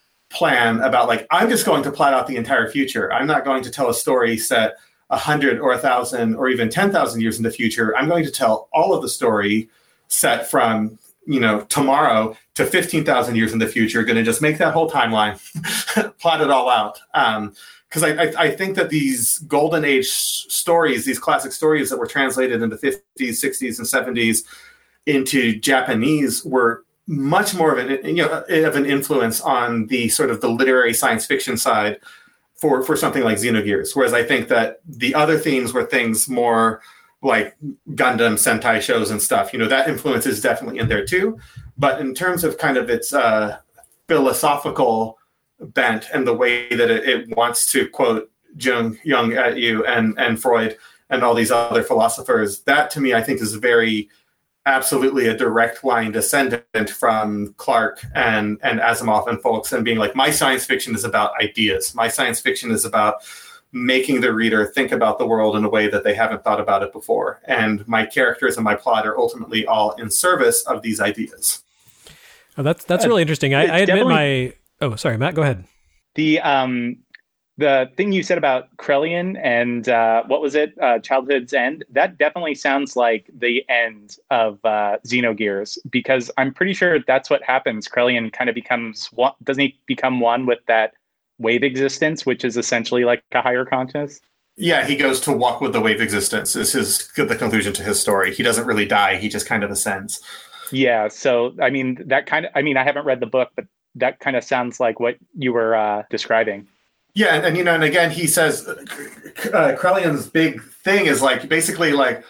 plan about like, I'm just going to plot out the entire future. I'm not going to tell a story set a hundred or a thousand or even ten thousand years in the future. I'm going to tell all of the story set from, you know, tomorrow to fifteen thousand years in the future. Going to just make that whole timeline, plot it all out. Um, Because I, I, I think that these golden age stories, these classic stories that were translated in the fifties, sixties, and seventies into Japanese were much more of an, you know, of an influence on the sort of the literary science fiction side for, for something like Xenogears. Whereas I think that the other themes were things more like Gundam, Sentai shows and stuff. You know, that influence is definitely in there too. But in terms of kind of its uh, philosophical bent and the way that it, it wants to quote Jung, Jung at you and, and Freud and all these other philosophers, that to me, I think is very absolutely a direct line descendant from Clarke and, and Asimov and folks, and being like, my science fiction is about ideas. My science fiction is about making the reader think about the world in a way that they haven't thought about it before. And my characters and my plot are ultimately all in service of these ideas. Oh, that's, that's really interesting. I, I admit my... Oh, sorry, Matt, go ahead. The um, the thing you said about Krelian and uh, what was it, uh, Childhood's End, that definitely sounds like the end of uh, Xenogears, because I'm pretty sure that's what happens. Krelian kind of becomes one, doesn't he become one with that wave existence, which is essentially like a higher conscious? Yeah, he goes to walk with the wave existence is his the conclusion to his story. He doesn't really die, he just kind of ascends. Yeah, so, I mean, that kind of, I mean, I haven't read the book, but that kind of sounds like what you were uh, describing. Yeah, and, and you know, and again, he says uh, Krelian's big thing is like basically like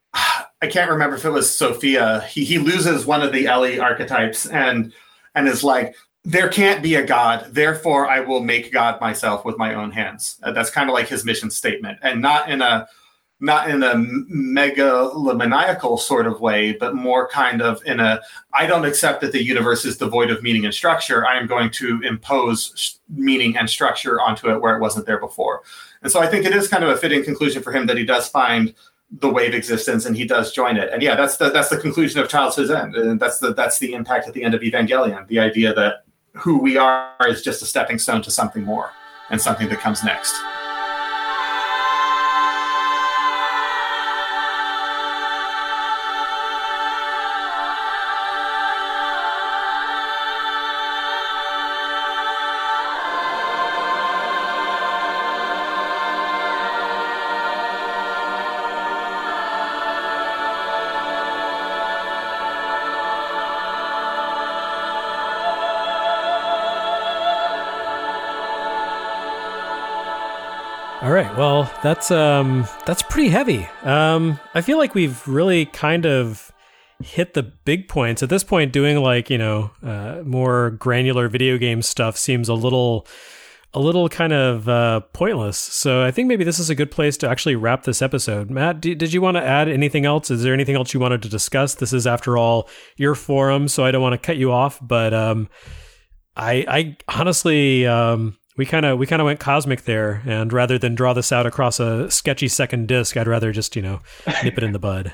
I can't remember if it was Sophia. He he loses one of the Ellie archetypes and and is like, there can't be a god, therefore I will make God myself with my own hands. Uh, that's kind of like his mission statement, and not in a not in a megalomaniacal sort of way, but more kind of in a, I don't accept that the universe is devoid of meaning and structure. I am going to impose meaning and structure onto it where it wasn't there before. And so I think it is kind of a fitting conclusion for him that he does find the wave existence and he does join it. And yeah, that's the, that's the conclusion of Childhood's End. And that's the, that's the impact at the end of Evangelion. The idea that who we are is just a stepping stone to something more and something that comes next. All right, well, that's um, that's pretty heavy. Um, I feel like we've really kind of hit the big points. At this point, doing like, you know, uh, more granular video game stuff seems a little, a little kind of uh, pointless. So I think maybe this is a good place to actually wrap this episode. Matt, d- did you want to add anything else? Is there anything else you wanted to discuss? This is, after all, your forum, so I don't want to cut you off. But um, I, I honestly... Um, We kind of we kind of went cosmic there, and rather than draw this out across a sketchy second disc, I'd rather just, you know, nip it in the bud.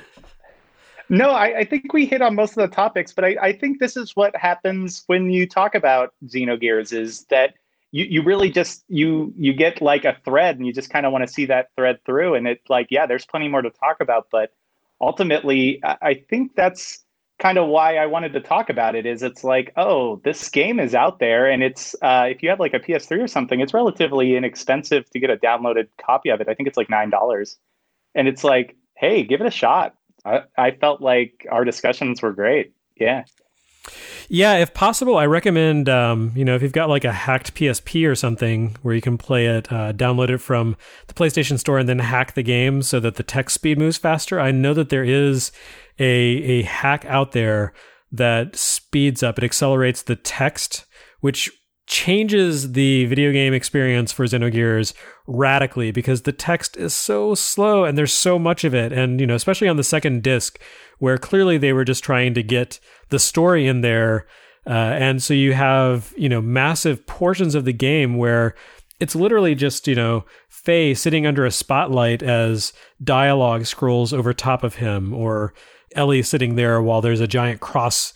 No, I, I think we hit on most of the topics, but I, I think this is what happens when you talk about Xenogears, is that you, you really just, you you get like a thread, and you just kind of want to see that thread through, and it's like, yeah, there's plenty more to talk about, but ultimately, I, I think that's kind of why I wanted to talk about it. Is it's like, oh, this game is out there, and it's uh, if you have like a P S three or something, it's relatively inexpensive to get a downloaded copy of it. I think it's like nine dollars, and it's like, hey, give it a shot. I, I felt like our discussions were great. Yeah. Yeah, if possible, I recommend, um, you know, if you've got like a hacked P S P or something where you can play it, uh, download it from the PlayStation Store and then hack the game so that the text speed moves faster. I know that there is a a hack out there that speeds up, it accelerates the text, which changes the video game experience for Xenogears radically, because the text is so slow and there's so much of it. And, you know, especially on the second disc, where clearly they were just trying to get the story in there. Uh, and so you have, you know, massive portions of the game where it's literally just, you know, Faye sitting under a spotlight as dialogue scrolls over top of him, or Ellie sitting there while there's a giant cross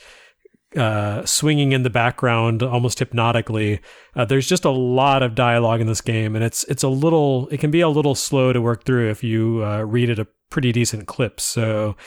uh, swinging in the background almost hypnotically. Uh, there's just a lot of dialogue in this game, and it's it's a little, it can be a little slow to work through if you uh, read at a pretty decent clip. So,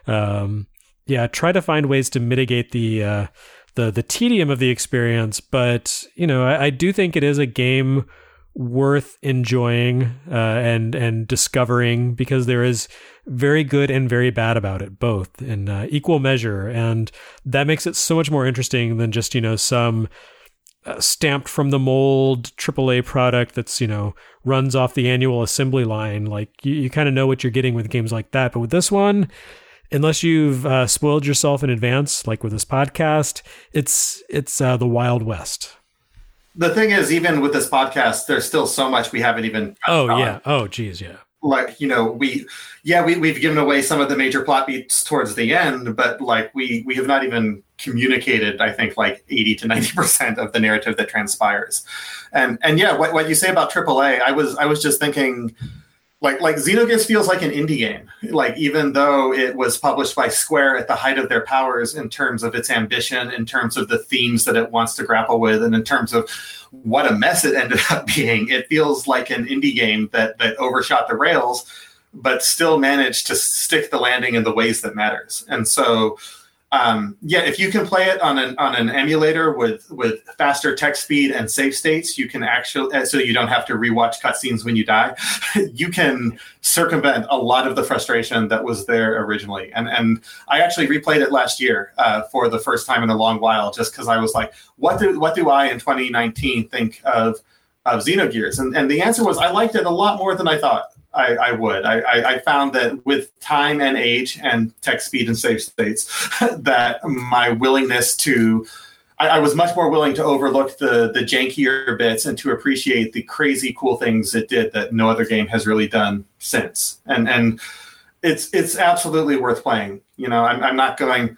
um, yeah, try to find ways to mitigate the uh, the the tedium of the experience. But, you know, I, I do think it is a game worth enjoying uh, and and discovering, because there is very good and very bad about it, both in uh, equal measure, and that makes it so much more interesting than just, you know, some uh, stamped from the mold triple A product that's, you know, runs off the annual assembly line. Like, you, you kind of know what you're getting with games like that, but with this one, unless you've uh, spoiled yourself in advance, like with this podcast, it's it's uh, the Wild West. The thing is, even with this podcast, there's still so much we haven't even. Oh on. yeah. Oh geez, yeah. Like, you know, we, yeah, we we've given away some of the major plot beats towards the end, but like we we have not even communicated, I think, like eighty to ninety percent of the narrative that transpires. And and yeah, what what you say about triple A, I was I was just thinking. Like, like Xenogears feels like an indie game. Like, even though it was published by Square at the height of their powers in terms of its ambition, in terms of the themes that it wants to grapple with, and in terms of what a mess it ended up being, it feels like an indie game that that overshot the rails, but still managed to stick the landing in the ways that matters. And so, um, yeah, if you can play it on an on an emulator with with faster text speed and save states, you can actually, so you don't have to rewatch cutscenes when you die. You can circumvent a lot of the frustration that was there originally. And and I actually replayed it last year uh, for the first time in a long while, just because I was like, what do what do I in twenty nineteen think of of Xenogears? And and the answer was, I liked it a lot more than I thought I, I would. I, I found that with time and age and text speed and save states, that my willingness to, I, I was much more willing to overlook the the jankier bits and to appreciate the crazy cool things it did that no other game has really done since. And and it's it's absolutely worth playing. You know, I'm I'm not going,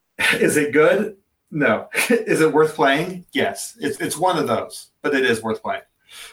is it good? No. Is it worth playing? Yes. It's it's one of those, but it is worth playing.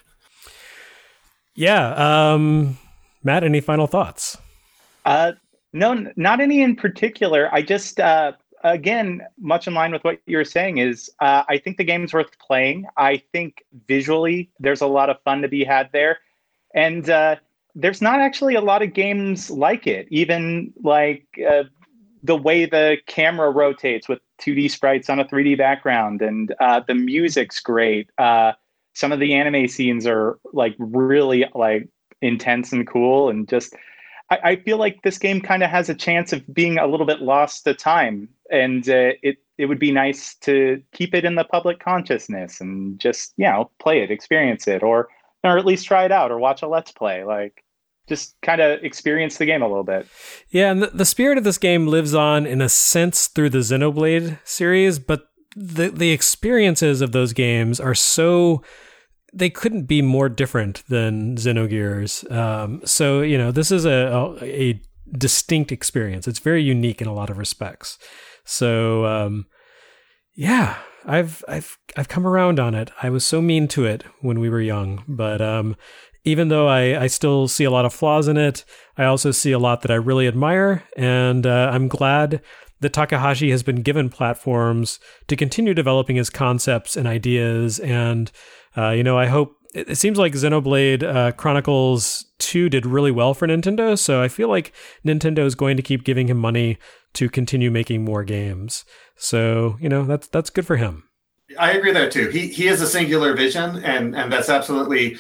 Yeah. Um, Matt, any final thoughts? Uh, no, not any in particular. I just, uh, again, much in line with what you were saying, is uh, I think the game's worth playing. I think visually there's a lot of fun to be had there. And uh, there's not actually a lot of games like it. Even like uh, the way the camera rotates with two D sprites on a three D background, and uh, the music's great. Uh, some of the anime scenes are like really like intense and cool, and just I, I feel like this game kind of has a chance of being a little bit lost to time, and uh, it it would be nice to keep it in the public consciousness and just, you know, play it, experience it, or or at least try it out or watch a let's play, like just kind of experience the game a little bit. Yeah, and the, the spirit of this game lives on in a sense through the Xenoblade series, but the the experiences of those games are so, they couldn't be more different than Xenogears. Um, so, you know, this is a, a, a distinct experience. It's very unique in a lot of respects. So, um, yeah, I've I've I've come around on it. I was so mean to it when we were young, but um, even though I, I still see a lot of flaws in it, I also see a lot that I really admire, and uh, I'm glad that Takahashi has been given platforms to continue developing his concepts and ideas. And, uh, you know, I hope, it, it seems like Xenoblade uh, Chronicles two did really well for Nintendo. So I feel like Nintendo is going to keep giving him money to continue making more games. So, you know, that's, that's good for him. I agree there too. He, he has a singular vision, and, and that's absolutely,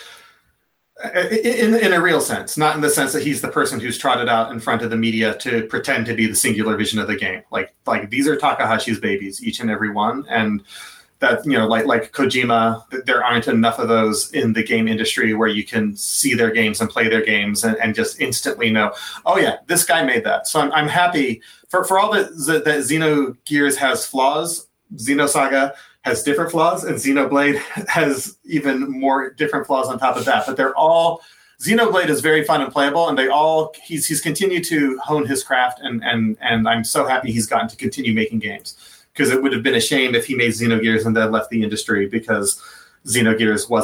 In, in a real sense, not in the sense that he's the person who's trotted out in front of the media to pretend to be the singular vision of the game. Like, like these are Takahashi's babies, each and every one. And that, you know, like, like Kojima, there aren't enough of those in the game industry where you can see their games and play their games and, and just instantly know, oh yeah, this guy made that. So I'm, I'm happy for, for all that, that Xenogears has flaws. Xenosaga has different flaws, and Xenoblade has even more different flaws on top of that. But they're all, Xenoblade is very fun and playable, and they all, he's he's continued to hone his craft, and and and I'm so happy he's gotten to continue making games, because it would have been a shame if he made Xenogears and then left the industry because Xenogears wasn't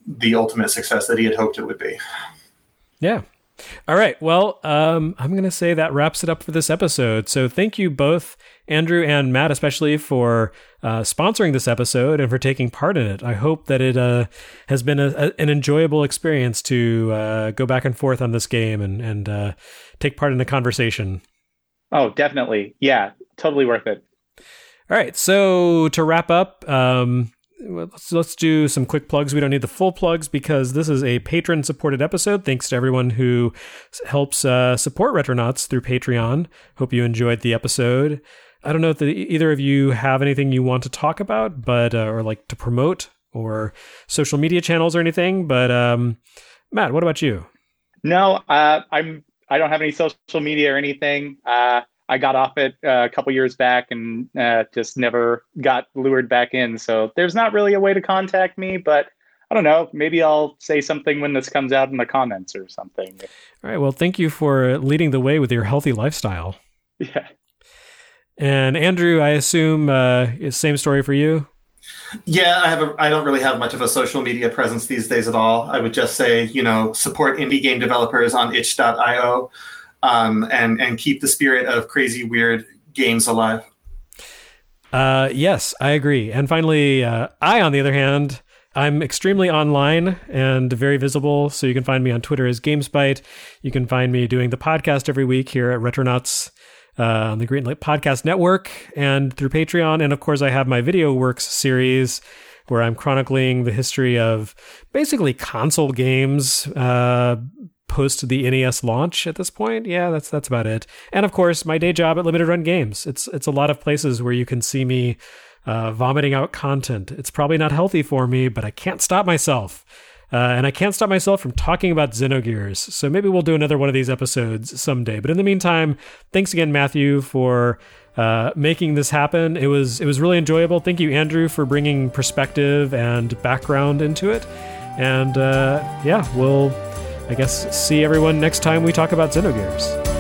the ultimate success that he had hoped it would be. Yeah. All right. Well, um, I'm going to say that wraps it up for this episode. So thank you both, Andrew and Matt, especially for uh, sponsoring this episode and for taking part in it. I hope that it uh, has been a, a, an enjoyable experience to uh, go back and forth on this game and, and uh, take part in the conversation. Oh, definitely. Yeah, totally worth it. All right. So to wrap up, um, Let's, let's do some quick plugs. We don't need the full plugs because this is a patron-supported episode. Thanks to everyone who helps uh, support Retronauts through Patreon. Hope you enjoyed the episode. I don't know if the, either of you have anything you want to talk about, but uh, or like to promote or social media channels or anything. But um, Matt, what about you? No, uh, I'm. I don't have any social media or anything. Uh, I got off it uh, a couple years back and uh, just never got lured back in. So there's not really a way to contact me, but I don't know. Maybe I'll say something when this comes out in the comments or something. All right. Well, thank you for leading the way with your healthy lifestyle. Yeah. And Andrew, I assume uh, same story for you. Yeah, I have. A, I don't really have much of a social media presence these days at all. I would just say, you know, support indie game developers on itch dot io. Um, and, and keep the spirit of crazy, weird games alive. Uh, yes, I agree. And finally, uh, I, on the other hand, I'm extremely online and very visible. So you can find me on Twitter as GameSpite. You can find me doing the podcast every week here at Retronauts uh, on the Greenlight Podcast Network and through Patreon. And of course, I have my Video Works series where I'm chronicling the history of basically console games, uh, post the N E S launch at this point. Yeah, that's that's about it. And of course, my day job at Limited Run Games. It's it's a lot of places where you can see me uh, vomiting out content. It's probably not healthy for me, but I can't stop myself. Uh, and I can't stop myself from talking about Xenogears. So maybe we'll do another one of these episodes someday. But in the meantime, thanks again, Matthew, for uh, making this happen. It was it was really enjoyable. Thank you, Andrew, for bringing perspective and background into it. And uh, yeah, we'll I guess see everyone next time we talk about Xenogears.